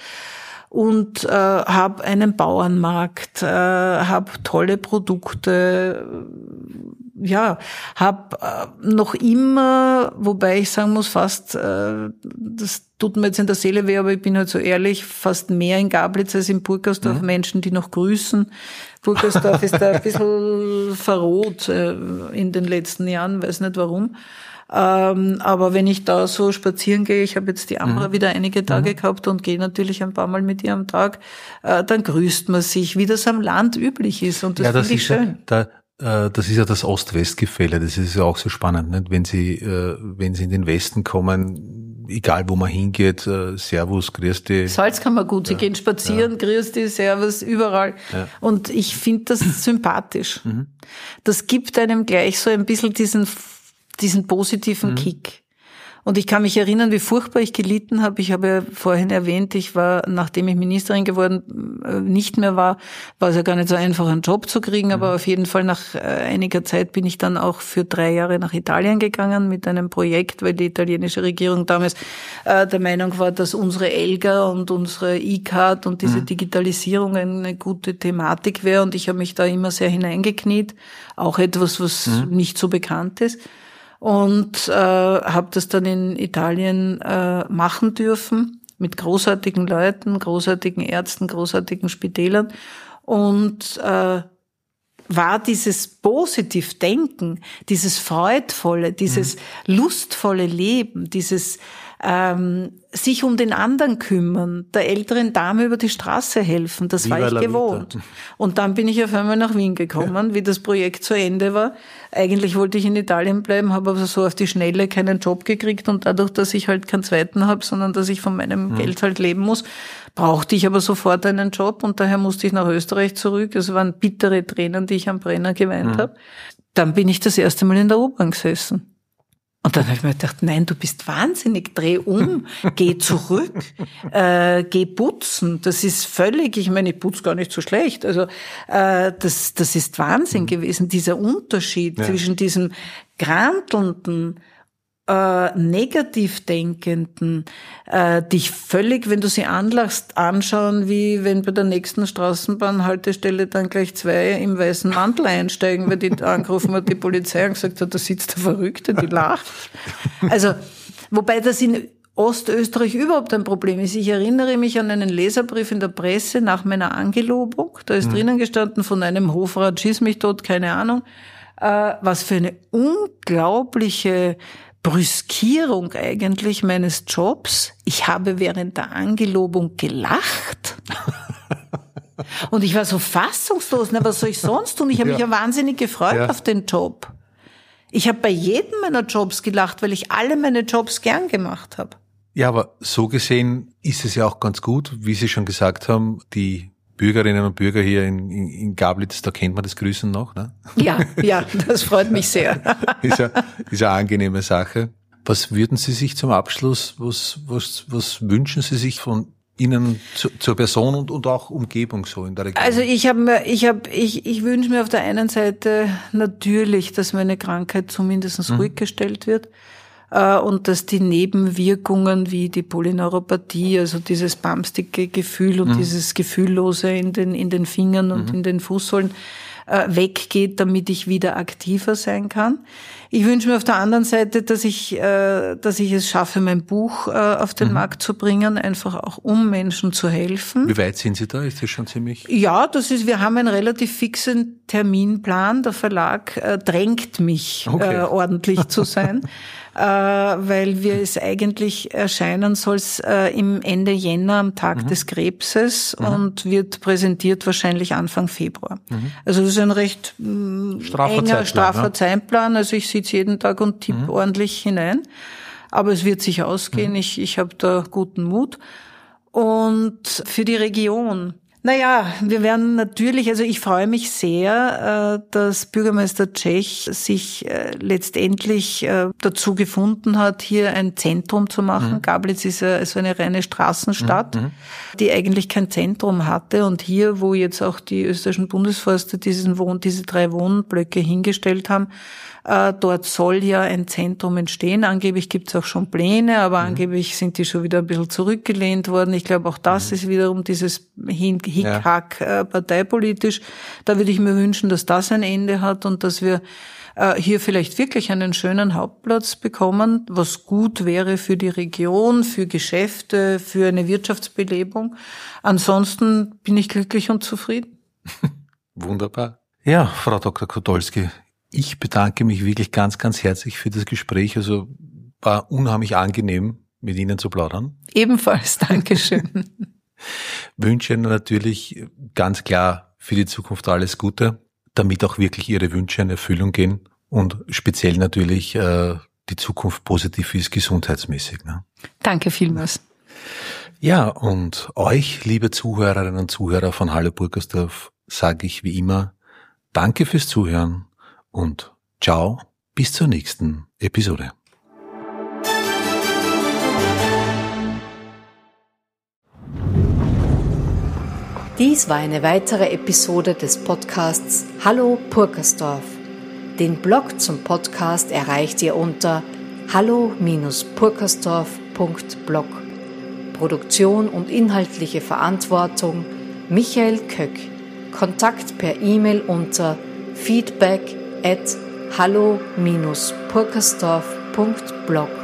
Und habe einen Bauernmarkt, habe tolle Produkte, habe noch immer, wobei ich sagen muss, fast, das tut mir jetzt in der Seele weh, aber ich bin halt so ehrlich, fast mehr in Gablitz als in Burgersdorf Menschen, die noch grüßen. Burgersdorf ist da ein bisschen verroht in den letzten Jahren, weiß nicht warum. Aber wenn ich da so spazieren gehe, ich habe jetzt die Ambra wieder einige Tage gehabt und gehe natürlich ein paar Mal mit ihr am Tag, dann grüßt man sich, wie das am Land üblich ist, und das finde ich schön. Das ist ja das Ost-West-Gefälle, das ist ja auch so spannend, nicht? Wenn Sie in den Westen kommen, egal wo man hingeht, Servus, grüß dich. Salzkammergut, Sie gehen spazieren, grüß dich, Servus, überall. Ja. Und ich finde das sympathisch. Das gibt einem gleich so ein bisschen diesen positiven Kick. Und ich kann mich erinnern, wie furchtbar ich gelitten habe. Ich habe ja vorhin erwähnt, ich war, nachdem ich Ministerin geworden nicht mehr war es ja gar nicht so einfach, einen Job zu kriegen. Aber auf jeden Fall nach einiger Zeit bin ich dann auch für 3 Jahre nach Italien gegangen mit einem Projekt, weil die italienische Regierung damals der Meinung war, dass unsere ELGA und unsere E-Card und diese Digitalisierung eine gute Thematik wäre. Und ich habe mich da immer sehr hineingekniet. Auch etwas, was nicht so bekannt ist. Und habe das dann in Italien machen dürfen mit großartigen Leuten, großartigen Ärzten, großartigen Spitälern, und war dieses Positivdenken, dieses freudvolle, dieses lustvolle Leben, dieses sich um den anderen kümmern, der älteren Dame über die Straße helfen, das war ich gewohnt. Und dann bin ich auf einmal nach Wien gekommen, wie das Projekt zu Ende war. Eigentlich wollte ich in Italien bleiben, habe aber so auf die Schnelle keinen Job gekriegt, und dadurch, dass ich halt keinen zweiten habe, sondern dass ich von meinem Geld halt leben muss, brauchte ich aber sofort einen Job, und daher musste ich nach Österreich zurück. Es waren bittere Tränen, die ich am Brenner geweint habe. dann bin ich das erste Mal in der U-Bahn gesessen. Und dann habe ich mir gedacht, nein, du bist wahnsinnig, dreh um, geh zurück, geh putzen. Das ist völlig, ich meine, ich putze gar nicht so schlecht. Also das ist Wahnsinn gewesen, dieser Unterschied zwischen diesem grantelnden, negativ denkenden, dich völlig, wenn du sie anlachst, anschauen, wie wenn bei der nächsten Straßenbahnhaltestelle dann gleich 2 im weißen Mantel einsteigen, weil die angerufen hat, die Polizei, und gesagt hat, da sitzt der Verrückte, die lacht. Also, wobei das in Ostösterreich überhaupt ein Problem ist. Ich erinnere mich an einen Leserbrief in der Presse nach meiner Angelobung. Da ist drinnen gestanden von einem Hofrat, schieß mich tot, keine Ahnung, was für eine unglaubliche Brüskierung eigentlich meines Jobs. Ich habe während der Angelobung gelacht. Und ich war so fassungslos. Na, was soll ich sonst tun? Ich habe mich ja wahnsinnig gefreut auf den Job. Ich habe bei jedem meiner Jobs gelacht, weil ich alle meine Jobs gern gemacht habe. Ja, aber so gesehen ist es ja auch ganz gut, wie Sie schon gesagt haben, die Bürgerinnen und Bürger hier in Gablitz, da kennt man das Grüßen noch, ne? Ja, das freut mich sehr. Ist eine angenehme Sache. Was würden Sie sich zum Abschluss, was wünschen Sie sich von Ihnen zur Person und auch Umgebung so in der Region? Also ich wünsche mir auf der einen Seite natürlich, dass meine Krankheit zumindest ruhig gestellt wird. Und dass die Nebenwirkungen wie die Polyneuropathie, also dieses bumpstige Gefühl und dieses Gefühllose in den Fingern und in den Fußsohlen weggeht, damit ich wieder aktiver sein kann. Ich wünsche mir auf der anderen Seite, dass ich es schaffe, mein Buch auf den Markt zu bringen, einfach auch um Menschen zu helfen. Wie weit sind Sie da? Ist das schon ziemlich? Ja, wir haben einen relativ fixen Terminplan. Der Verlag drängt mich, ordentlich zu sein. Weil wir es eigentlich erscheinen soll im Ende Jänner am Tag des Krebses und wird präsentiert wahrscheinlich Anfang Februar. Also das ist ein recht straffer Zeitplan. Also ich sitze jeden Tag und tippe ordentlich hinein. Aber es wird sich ausgehen. Ich habe da guten Mut. Und für die Region. Naja, wir werden natürlich, also ich freue mich sehr, dass Bürgermeister Czech sich letztendlich dazu gefunden hat, hier ein Zentrum zu machen. Gablitz ist ja so eine reine Straßenstadt, die eigentlich kein Zentrum hatte. Und hier, wo jetzt auch die österreichischen Bundesforste diese 3 Wohnblöcke hingestellt haben, dort soll ja ein Zentrum entstehen. Angeblich gibt es auch schon Pläne, aber angeblich sind die schon wieder ein bisschen zurückgelehnt worden. Ich glaube, auch das ist wiederum dieses Hickhack parteipolitisch. Da würde ich mir wünschen, dass das ein Ende hat und dass wir hier vielleicht wirklich einen schönen Hauptplatz bekommen, was gut wäre für die Region, für Geschäfte, für eine Wirtschaftsbelebung. Ansonsten bin ich glücklich und zufrieden. Wunderbar. Ja, Frau Dr. Kotolski, ich bedanke mich wirklich ganz, ganz herzlich für das Gespräch. Also war unheimlich angenehm, mit Ihnen zu plaudern. Ebenfalls, Dankeschön. Wünsche Ihnen natürlich ganz klar für die Zukunft alles Gute, damit auch wirklich Ihre Wünsche in Erfüllung gehen und speziell natürlich die Zukunft positiv ist, gesundheitsmäßig. Ne? Danke vielmals. Ja, und euch, liebe Zuhörerinnen und Zuhörer von Hallo Burgersdorf, sage ich wie immer, danke fürs Zuhören. Und ciao, bis zur nächsten Episode. Dies war eine weitere Episode des Podcasts Hallo Purkersdorf. Den Blog zum Podcast erreicht ihr unter hallo-purkersdorf.blog. Produktion und inhaltliche Verantwortung Michael Köck. Kontakt per E-Mail unter feedback@hallo-purkersdorf.blog.